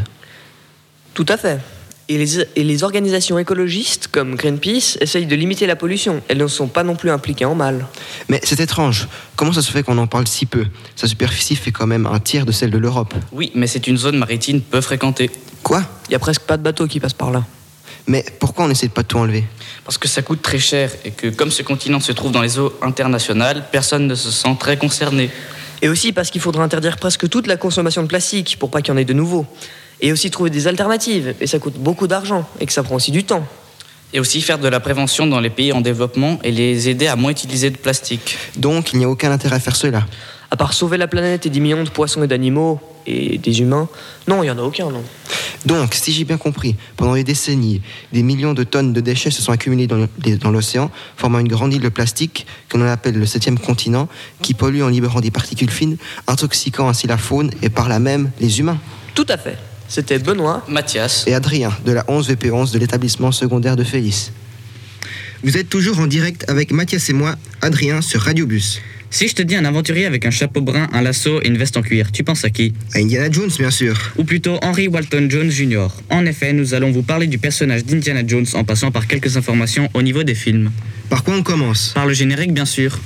Speaker 15: Tout à fait. Et les organisations écologistes, comme Greenpeace, essayent de limiter la pollution. Elles ne sont pas non plus impliquées en mal.
Speaker 13: Mais c'est étrange. Comment ça se fait qu'on en parle si peu? Sa superficie fait quand même un tiers de celle de l'Europe.
Speaker 11: Oui, mais c'est une zone maritime peu fréquentée.
Speaker 13: Quoi?
Speaker 15: Il n'y a presque pas de bateaux qui passent par là.
Speaker 13: Mais pourquoi on essaie de pas tout enlever?
Speaker 11: Parce que ça coûte très cher et que comme ce continent se trouve dans les eaux internationales, personne ne se sent très concerné.
Speaker 15: Et aussi parce qu'il faudra interdire presque toute la consommation de plastique pour pas qu'il y en ait de nouveau. Et aussi trouver des alternatives, et ça coûte beaucoup d'argent, et que ça prend aussi du temps.
Speaker 11: Et aussi faire de la prévention dans les pays en développement et les aider à moins utiliser de plastique.
Speaker 13: Donc il n'y a aucun intérêt à faire cela?
Speaker 15: À part sauver la planète et 10 millions de poissons et d'animaux, et des humains, non, il n'y en a aucun, non.
Speaker 13: Donc, si j'ai bien compris, pendant des décennies, des millions de tonnes de déchets se sont accumulés dans l'océan, formant une grande île de plastique, que l'on appelle le 7e continent, qui pollue en libérant des particules fines, intoxiquant ainsi la faune et par là même les humains.
Speaker 15: Tout à fait. C'était Benoît,
Speaker 11: Mathias
Speaker 13: et Adrien, de la 11 VP11 de l'établissement secondaire de Félis. Vous êtes toujours en direct avec Mathias et moi, Adrien, sur Radio Bus.
Speaker 11: Si je te dis un aventurier avec un chapeau brun, un lasso et une veste en cuir, tu penses à qui?
Speaker 13: À Indiana Jones, bien sûr.
Speaker 11: Ou plutôt Henry Walton Jones Jr. En effet, nous allons vous parler du personnage d'Indiana Jones en passant par quelques informations au niveau des films.
Speaker 13: Par quoi on commence?
Speaker 11: Par le générique, bien sûr.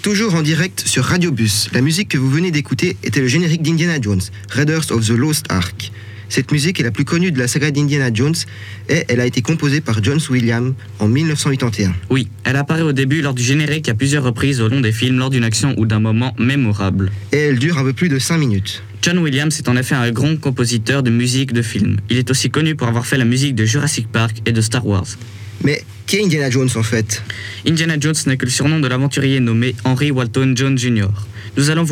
Speaker 13: êtes toujours en direct sur Radio Bus. La musique que vous venez d'écouter était le générique d'Indiana Jones, Raiders of the Lost Ark. Cette musique est la plus connue de la saga d'Indiana Jones et elle a été composée par John Williams en 1981.
Speaker 11: Oui, elle apparaît au début lors du générique à plusieurs reprises au long des films lors d'une action ou d'un moment mémorable.
Speaker 13: Et elle dure un peu plus de 5 minutes.
Speaker 11: John Williams est en effet un grand compositeur de musique de film. Il est aussi connu pour avoir fait la musique de Jurassic Park et de Star Wars.
Speaker 13: Mais qui est Indiana Jones en fait ?
Speaker 11: Indiana Jones n'est que le surnom de l'aventurier nommé Henry Walton Jones Jr. Nous allons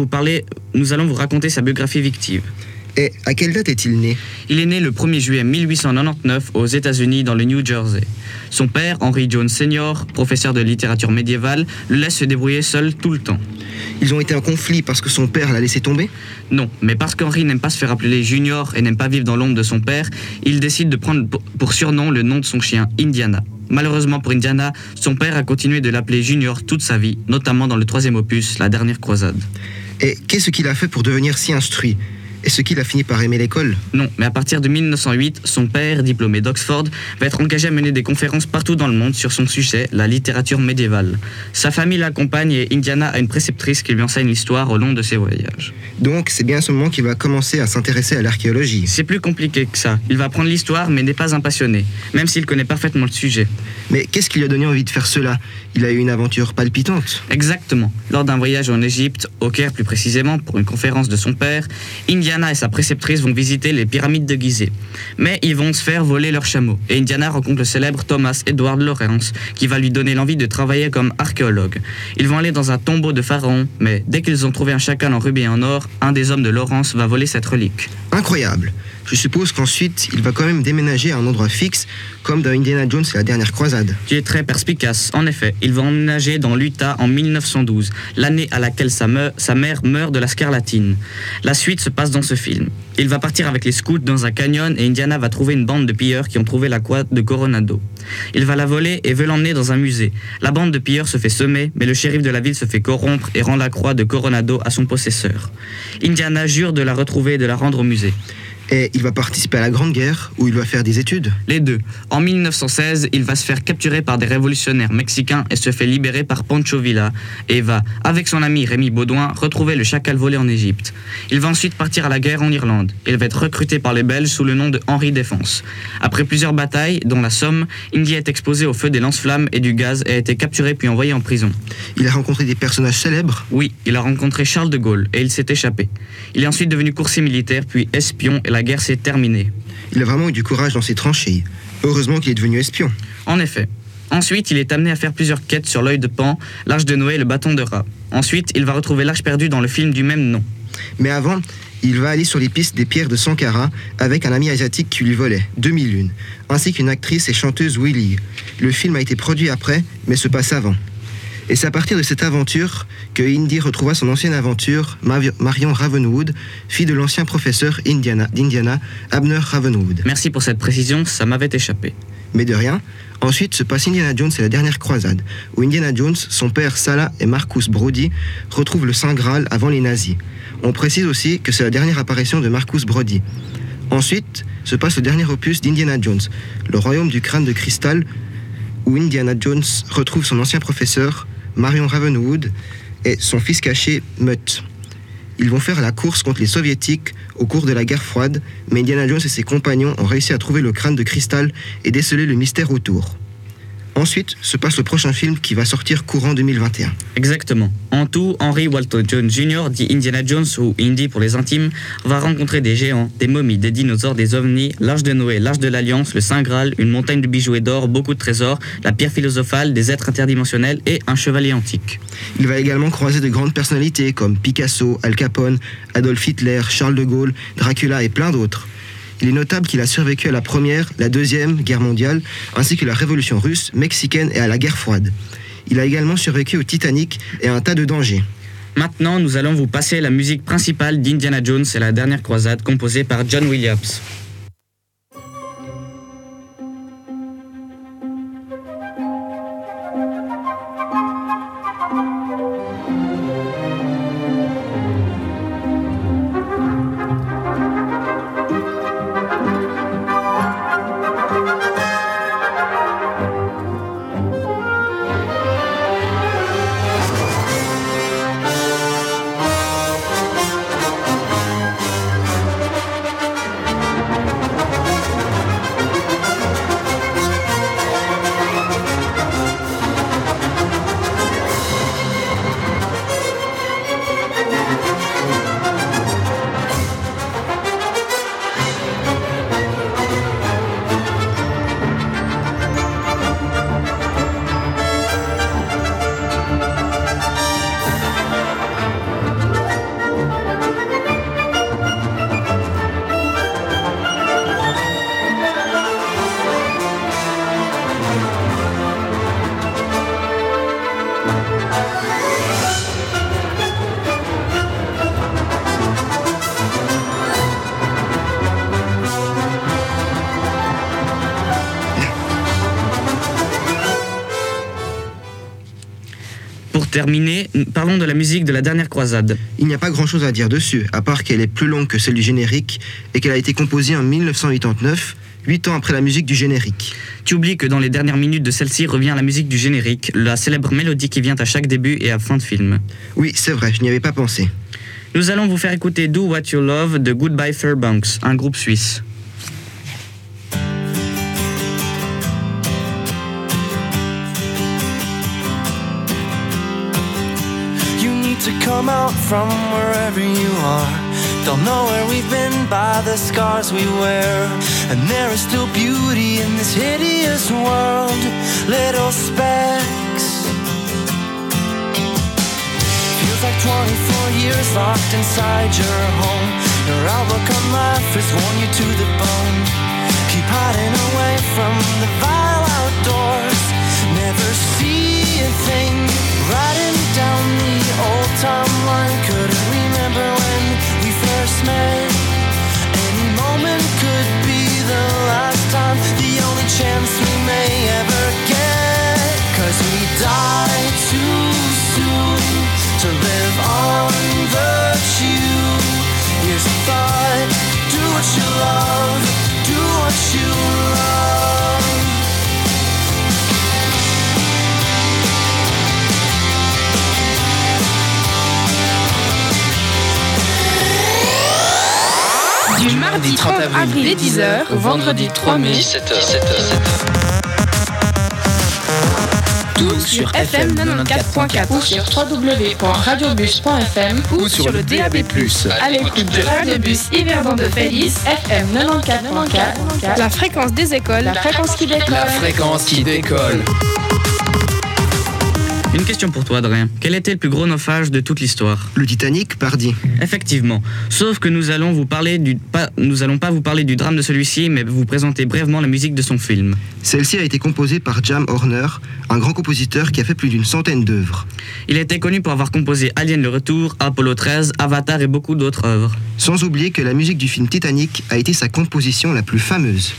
Speaker 11: vous raconter sa biographie fictive.
Speaker 13: Et à quelle date est-il né ?
Speaker 11: Il est né le 1er juillet 1899 aux États-Unis dans le New Jersey. Son père, Henry Jones Sr., professeur de littérature médiévale, le laisse se débrouiller seul tout le temps.
Speaker 13: Ils ont été en conflit parce que son père l'a laissé tomber ?
Speaker 11: Non, mais parce qu'Henry n'aime pas se faire appeler Junior et n'aime pas vivre dans l'ombre de son père, il décide de prendre pour surnom le nom de son chien, Indiana. Malheureusement pour Indiana, son père a continué de l'appeler Junior toute sa vie, notamment dans le 3e opus, La Dernière Croisade.
Speaker 13: Et qu'est-ce qu'il a fait pour devenir si instruit ? Est-ce qu'il a fini par aimer l'école ?
Speaker 11: Non, mais à partir de 1908, son père, diplômé d'Oxford, va être engagé à mener des conférences partout dans le monde sur son sujet, la littérature médiévale. Sa famille l'accompagne et Indiana a une préceptrice qui lui enseigne l'histoire au long de ses voyages.
Speaker 13: Donc c'est bien à ce moment qu'il va commencer à s'intéresser à l'archéologie.
Speaker 11: C'est plus compliqué que ça. Il va apprendre l'histoire mais n'est pas un passionné, même s'il connaît parfaitement le sujet.
Speaker 13: Mais qu'est-ce qui lui a donné envie de faire cela ? Il a eu une aventure palpitante.
Speaker 11: Exactement. Lors d'un voyage en Égypte, au Caire plus précisément, pour une conférence de son père, Indiana et sa préceptrice vont visiter les pyramides de Gizeh. Mais ils vont se faire voler leur chameau. Et Indiana rencontre le célèbre Thomas Edward Lawrence, qui va lui donner l'envie de travailler comme archéologue. Ils vont aller dans un tombeau de pharaon, mais dès qu'ils ont trouvé un chacal en rubis et en or, un des hommes de Lawrence va voler cette relique.
Speaker 13: Incroyable. Je suppose qu'ensuite, il va quand même déménager à un endroit fixe, comme dans Indiana Jones et la Dernière Croisade.
Speaker 11: Tu es très perspicace. En effet, il va emménager dans l'Utah en 1912, l'année à laquelle sa mère meurt de la scarlatine. La suite se passe dans ce film. Il va partir avec les scouts dans un canyon et Indiana va trouver une bande de pilleurs qui ont trouvé la croix de Coronado. Il va la voler et veut l'emmener dans un musée. La bande de pilleurs se fait semer, mais le shérif de la ville se fait corrompre et rend la croix de Coronado à son possesseur. Indiana jure de la retrouver et de la rendre au musée.
Speaker 13: Et il va participer à la Grande Guerre, où il va faire des études.
Speaker 11: Les deux. En 1916, il va se faire capturer par des révolutionnaires mexicains et se fait libérer par Pancho Villa et va, avec son ami Rémi Baudouin, retrouver le chacal volé en Égypte. Il va ensuite partir à la guerre en Irlande. Il va être recruté par les Belges sous le nom de Henri Défense. Après plusieurs batailles, dont la Somme, Indy est exposé au feu des lance-flammes et du gaz et a été capturé puis envoyé en prison.
Speaker 13: Il a rencontré des personnages célèbres ?
Speaker 11: Oui, il a rencontré Charles de Gaulle et il s'est échappé. Il est ensuite devenu coursier militaire puis espion et la guerre s'est terminée.
Speaker 13: Il a vraiment eu du courage dans ses tranchées. Heureusement qu'il est devenu espion.
Speaker 11: En effet. Ensuite, il est amené à faire plusieurs quêtes sur l'œil de Pan, l'Arche de Noé et le bâton de rat. Ensuite, il va retrouver l'Arche perdue dans le film du même nom.
Speaker 13: Mais avant, il va aller sur les pistes des pierres de Sankara avec un ami asiatique qui lui volait, 2001, ainsi qu'une actrice et chanteuse Willy. Le film a été produit après, mais se passe avant. Et c'est à partir de cette aventure que Indy retrouva son ancienne aventure, Marion Ravenwood, fille de l'ancien professeur d'Indiana, Abner Ravenwood.
Speaker 11: Merci pour cette précision, ça m'avait échappé.
Speaker 13: Mais de rien. Ensuite se passe Indiana Jones et la Dernière Croisade, où Indiana Jones, son père Salah et Marcus Brody retrouvent le Saint Graal avant les nazis. On précise aussi que c'est la dernière apparition de Marcus Brody. Ensuite se passe le dernier opus d'Indiana Jones, le royaume du crâne de cristal, où Indiana Jones retrouve son ancien professeur, Marion Ravenwood, et son fils caché, Mutt. Ils vont faire la course contre les soviétiques au cours de la guerre froide, mais Indiana Jones et ses compagnons ont réussi à trouver le crâne de cristal et déceler le mystère autour. Ensuite se passe le prochain film qui va sortir courant 2021.
Speaker 11: Exactement. En tout, Henry Walton Jones Jr., dit Indiana Jones ou Indy pour les intimes, va rencontrer des géants, des momies, des dinosaures, des ovnis, l'Arche de Noé, l'Arche de l'Alliance, le Saint Graal, une montagne de bijoux et d'or, beaucoup de trésors, la pierre philosophale, des êtres interdimensionnels et un chevalier antique.
Speaker 13: Il va également croiser de grandes personnalités comme Picasso, Al Capone, Adolf Hitler, Charles de Gaulle, Dracula et plein d'autres. Il est notable qu'il a survécu à la Première, la Deuxième Guerre mondiale, ainsi que la Révolution russe, mexicaine et à la guerre froide. Il a également survécu au Titanic et à un tas de dangers.
Speaker 11: Maintenant, nous allons vous passer la musique principale d'Indiana Jones et la Dernière Croisade, composée par John Williams.
Speaker 12: terminer, parlons de la musique de la dernière croisade.
Speaker 13: Il n'y a pas grand-chose à dire dessus, à part qu'elle est plus longue que celle du générique et qu'elle a été composée en 1989, 8 ans après la musique du générique.
Speaker 12: Tu oublies que dans les dernières minutes de celle-ci revient la musique du générique, la célèbre mélodie qui vient à chaque début et à fin de film.
Speaker 13: Oui, c'est vrai, je n'y avais pas pensé.
Speaker 12: Nous allons vous faire écouter Do What You Love de Goodbye Fairbanks, un groupe suisse.
Speaker 9: You need to come out from wherever you are. Don't know where we've been by the scars we wear. And there is still beauty in this hideous world. Little specks. Feels like 24 years locked inside your home. Your outlook on life has worn you to the bone. Keep hiding away from the vile outdoors. Never see a thing. Riding down the old timeline. Couldn't remember when we first met. Any moment could be the last time. The only chance we may ever get. 'Cause we die too soon to live on virtue. Here's a thought. Do what you love. Do what you love.
Speaker 3: Du mardi 30 avril dès 10h au vendredi 3 mai
Speaker 1: 17h.
Speaker 3: Tout sur FM 94.4 ou sur www.radiobus.fm ou sur le DAB+. À l'écoute de Radiobus Yverdon de Félix, FM 94.4, la fréquence des écoles, la fréquence qui décolle.
Speaker 2: La fréquence qui décolle.
Speaker 12: Une question pour toi, Adrien. Quel était le plus gros naufrage de toute l'histoire ?
Speaker 13: Le Titanic, pardi.
Speaker 12: Effectivement. Sauf que nous allons pas vous parler du drame de celui-ci, mais vous présenter brièvement la musique de son film.
Speaker 13: Celle-ci a été composée par James Horner, un grand compositeur qui a fait plus d'une centaine d'œuvres.
Speaker 12: Il était connu pour avoir composé Alien le Retour, Apollo 13, Avatar et beaucoup d'autres œuvres.
Speaker 13: Sans oublier que la musique du film Titanic a été sa composition la plus fameuse.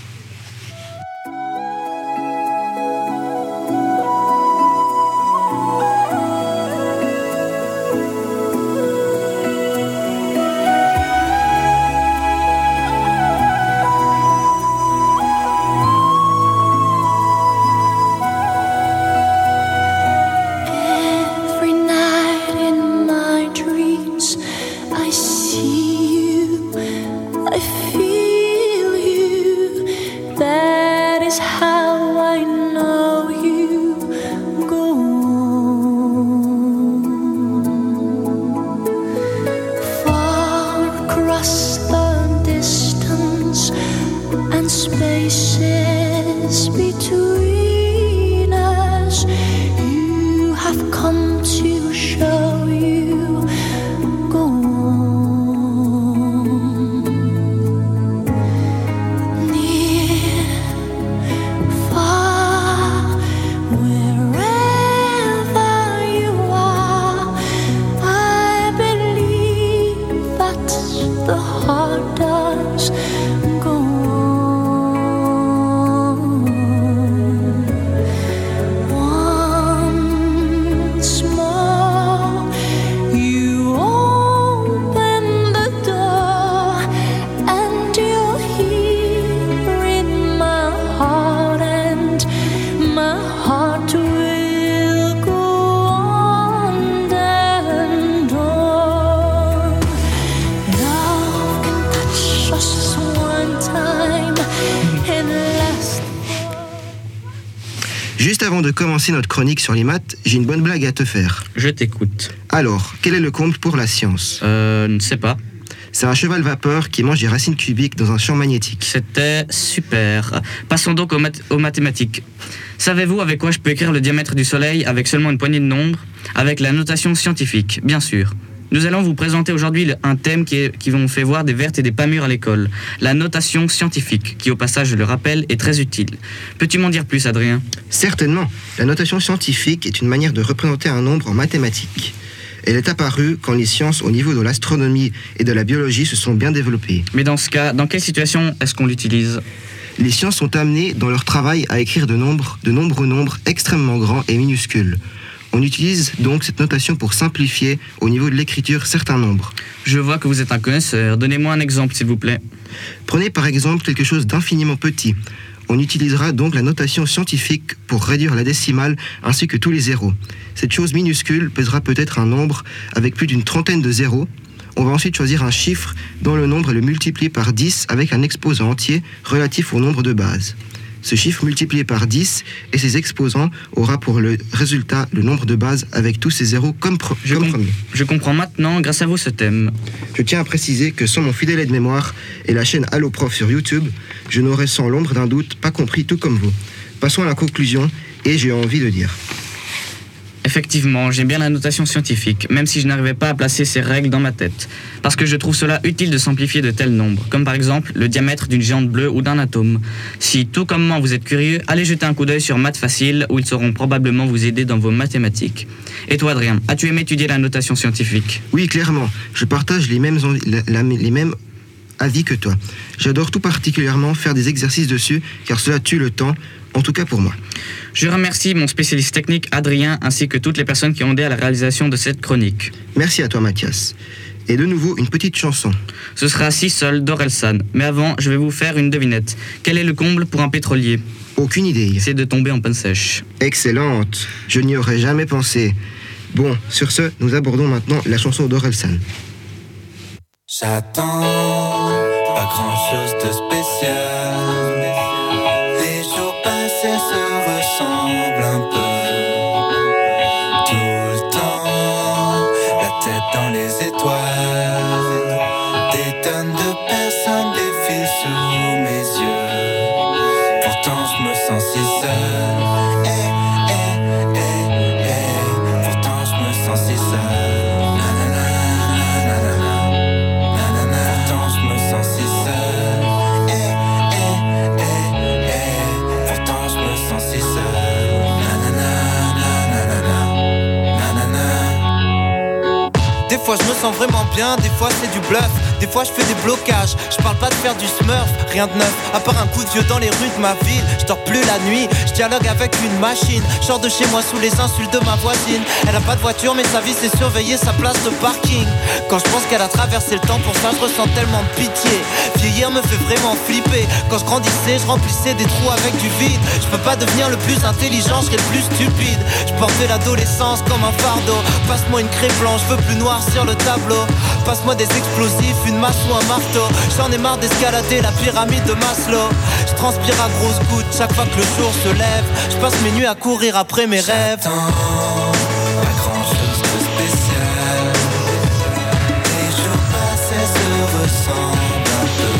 Speaker 13: Juste avant de commencer notre chronique sur les maths, j'ai une bonne blague à te faire.
Speaker 12: Je t'écoute.
Speaker 13: Alors, quel est le comble pour la science ?
Speaker 12: Ne sais pas.
Speaker 13: C'est un cheval vapeur qui mange des racines cubiques dans un champ magnétique.
Speaker 12: C'était super. Passons donc aux mathématiques. Savez-vous avec quoi je peux écrire le diamètre du Soleil avec seulement une poignée de nombres ? Avec la notation scientifique, bien sûr. Nous allons vous présenter aujourd'hui un thème qui vous fait voir des vertes et des pas mûres à l'école. La notation scientifique, qui au passage, je le rappelle, est très utile. Peux-tu m'en dire plus, Adrien ?
Speaker 13: Certainement. La notation scientifique est une manière de représenter un nombre en mathématiques. Elle est apparue quand les sciences au niveau de l'astronomie et de la biologie se sont bien développées.
Speaker 12: Mais dans ce cas, dans quelle situation est-ce qu'on l'utilise ?
Speaker 13: Les sciences sont amenées dans leur travail à écrire de nombreux nombres extrêmement grands et minuscules. On utilise donc cette notation pour simplifier au niveau de l'écriture certains nombres.
Speaker 12: Je vois que vous êtes un connaisseur. Donnez-moi un exemple, s'il vous plaît.
Speaker 13: Prenez par exemple quelque chose d'infiniment petit. On utilisera donc la notation scientifique pour réduire la décimale ainsi que tous les zéros. Cette chose minuscule pèsera peut-être un nombre avec plus d'une trentaine de zéros. On va ensuite choisir un chiffre dont le nombre est le multiplié par 10 avec un exposant entier relatif au nombre de base. Ce chiffre multiplié par 10 et ses exposants aura pour le résultat le nombre de base avec tous ses zéros comme premier.
Speaker 12: Je comprends maintenant grâce à vous ce thème.
Speaker 13: Je tiens à préciser que sans mon fidèle aide-mémoire et la chaîne Allo Prof sur YouTube, je n'aurais sans l'ombre d'un doute pas compris tout comme vous. Passons à la conclusion et j'ai envie de dire.
Speaker 12: Effectivement, j'aime bien la notation scientifique, même si je n'arrivais pas à placer ces règles dans ma tête. Parce que je trouve cela utile de simplifier de tels nombres, comme par exemple le diamètre d'une géante bleue ou d'un atome. Si, tout comme moi, vous êtes curieux, allez jeter un coup d'œil sur Maths Facile, où ils sauront probablement vous aider dans vos mathématiques. Et toi, Adrien, as-tu aimé étudier la notation scientifique ?
Speaker 13: Oui, clairement. Je partage les mêmes avis que toi. J'adore tout particulièrement faire des exercices dessus, car cela tue le temps, en tout cas pour moi.
Speaker 12: Je remercie mon spécialiste technique Adrien ainsi que toutes les personnes qui ont aidé à la réalisation de cette chronique.
Speaker 13: Merci à toi Mathias. Et de nouveau, une petite chanson.
Speaker 12: Ce sera Si Sol d'Orelsan. Mais avant, je vais vous faire une devinette. Quel est le comble pour un pétrolier ?
Speaker 13: Aucune idée.
Speaker 12: C'est de tomber en panne sèche.
Speaker 13: Excellente. Je n'y aurais jamais pensé. Bon, sur ce, nous abordons maintenant la chanson d'Orelsan.
Speaker 9: J'attends pas grand-chose de spécial. Les jours passés se ressemblent un peu. Tout le temps, la tête dans les étoiles. Des tonnes de personnes défilent sous mes yeux. Pourtant je me sens si seul. Pourtant je me sens si seul. Des fois je me sens vraiment bien, des fois c'est du bluff. Des fois je fais des blocages, je parle pas de faire du smurf. Rien de neuf, à part un coup de vieux dans les rues de ma ville. Je dors plus la nuit, je dialogue avec une machine. Je sors de chez moi sous les insultes de ma voisine. Elle a pas de voiture mais sa vie c'est surveiller sa place de parking. Quand je pense qu'elle a traversé le temps, pour ça je ressens tellement de pitié. Vieillir me fait vraiment flipper. Quand je grandissais, je remplissais des trous avec du vide. Je peux pas devenir le plus intelligent, je serais le plus stupide. Je portais l'adolescence comme un fardeau. Passe-moi une craie blanche, je veux plus noir sur le tableau. Passe-moi des explosifs, une masse ou un marteau. J'en ai marre d'escalader la pyramide de Maslow. Je transpire à grosses gouttes chaque fois que le jour se lève. Je passe mes nuits à courir après mes rêves. Pas grand chose de spécial. Les jours passés se ressemblent un peu.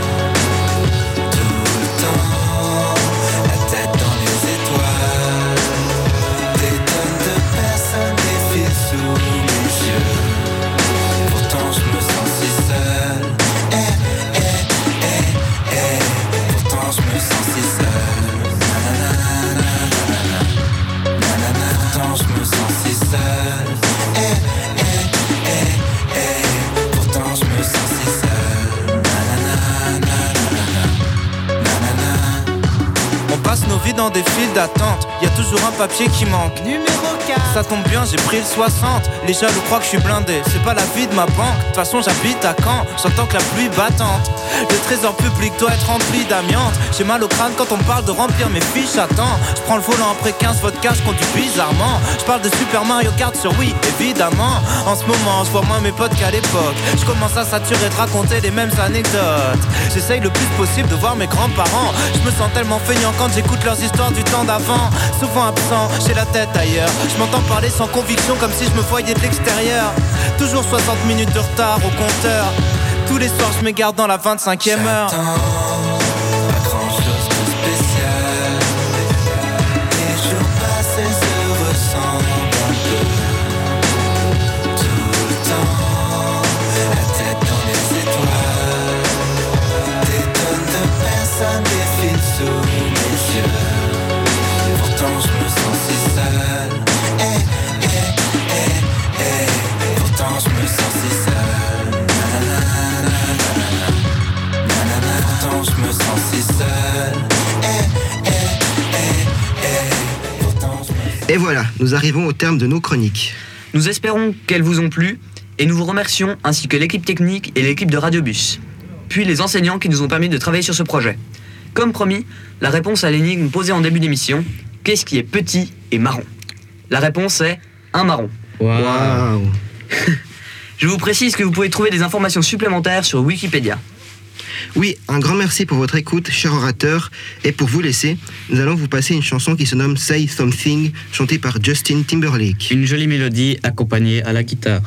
Speaker 9: Tout le temps, la tête dans les étoiles. Des tonnes de personnes défilent sous mes yeux. Pourtant je me sens si seul. Pourtant je me sens si seul. Pourtant je me sens si seul. Pourtant je me sens si seul. On passe nos vies dans des files d'attente. Y a toujours un papier qui manque. Numéro 4. Ça tombe bien, j'ai pris le 60. Les jaloux croient que je suis blindé. C'est pas la vie de ma banque. De toute façon j'habite à Caen. J'entends que la pluie battante. Le trésor public doit être rempli d'amiante. J'ai mal au crâne quand on parle de remplir mes fiches. Attends, je prends le volant après 15 vodka, je conduis bizarrement. Je parle de Super Mario Kart sur Wii, évidemment. En ce moment, je vois moins mes potes qu'à l'époque. Je commence à saturer de raconter les mêmes anecdotes. J'essaye le plus possible de voir mes grands-parents. Je me sens tellement feignant quand j'écoute leurs histoires du temps d'avant. Souvent absent, j'ai la tête ailleurs. Je m'entends parler sans conviction comme si je me voyais de l'extérieur. Toujours 60 minutes de retard au compteur. Tous les soirs je m'égare dans la 25e heure. J'attends pas grand chose de spécial. Les jours passés se ressemblent un peu. Tout le temps, la tête dans les étoiles. Des tonnes de personnes défilent sous mes yeux. Pourtant je me sens si seul. Pourtant je me sens si seul. Pourtant je
Speaker 13: Et voilà, nous arrivons au terme de nos chroniques.
Speaker 12: Nous espérons qu'elles vous ont plu et nous vous remercions ainsi que l'équipe technique et l'équipe de Radiobus, puis les enseignants qui nous ont permis de travailler sur ce projet. Comme promis, la réponse à l'énigme posée en début d'émission, qu'est-ce qui est petit et marron? La réponse est un marron.
Speaker 13: Waouh.
Speaker 12: Je vous précise que vous pouvez trouver des informations supplémentaires sur Wikipédia.
Speaker 13: Oui, un grand merci pour votre écoute, cher orateur. Et pour vous laisser, nous allons vous passer une chanson qui se nomme Say Something, chantée par Justin Timberlake.
Speaker 12: Une jolie mélodie accompagnée à la guitare.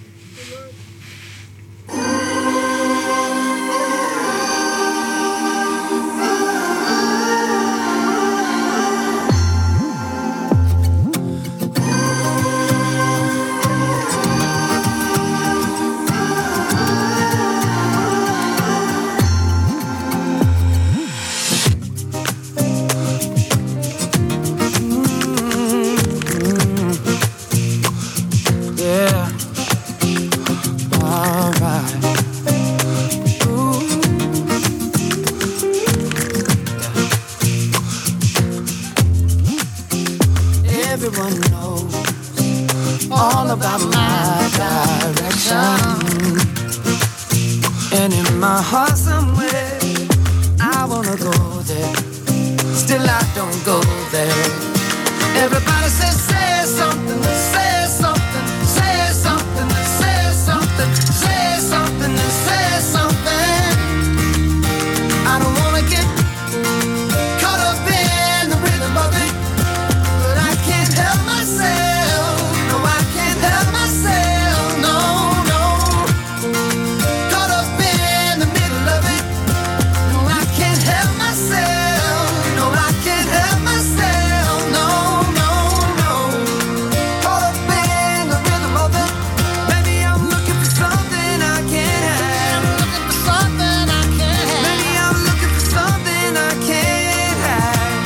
Speaker 14: Everyone knows all about my direction, and in my heart somewhere I wanna go there, still I don't go there. Everybody says say something, say something, say something, say something, say something, say something. I don't wanna get caught up in the rhythm of it, but I can't help myself. No, I can't help myself. No, no. Caught up in the middle of it. No, I can't help myself. No, I can't help myself. No, no, no. Caught up in the rhythm of it. Maybe I'm looking for something I can't have. Looking for something I can't have. Maybe I'm looking for something I can't have.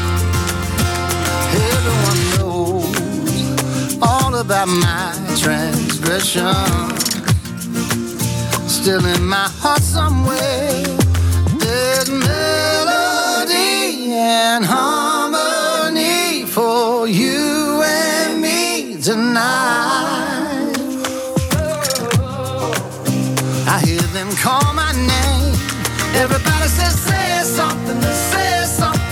Speaker 14: Everyone knows all about my transgression. Still in my heart somewhere, there's melody and harmony for you and me tonight. I hear them call my name. Everybody says say something, say something.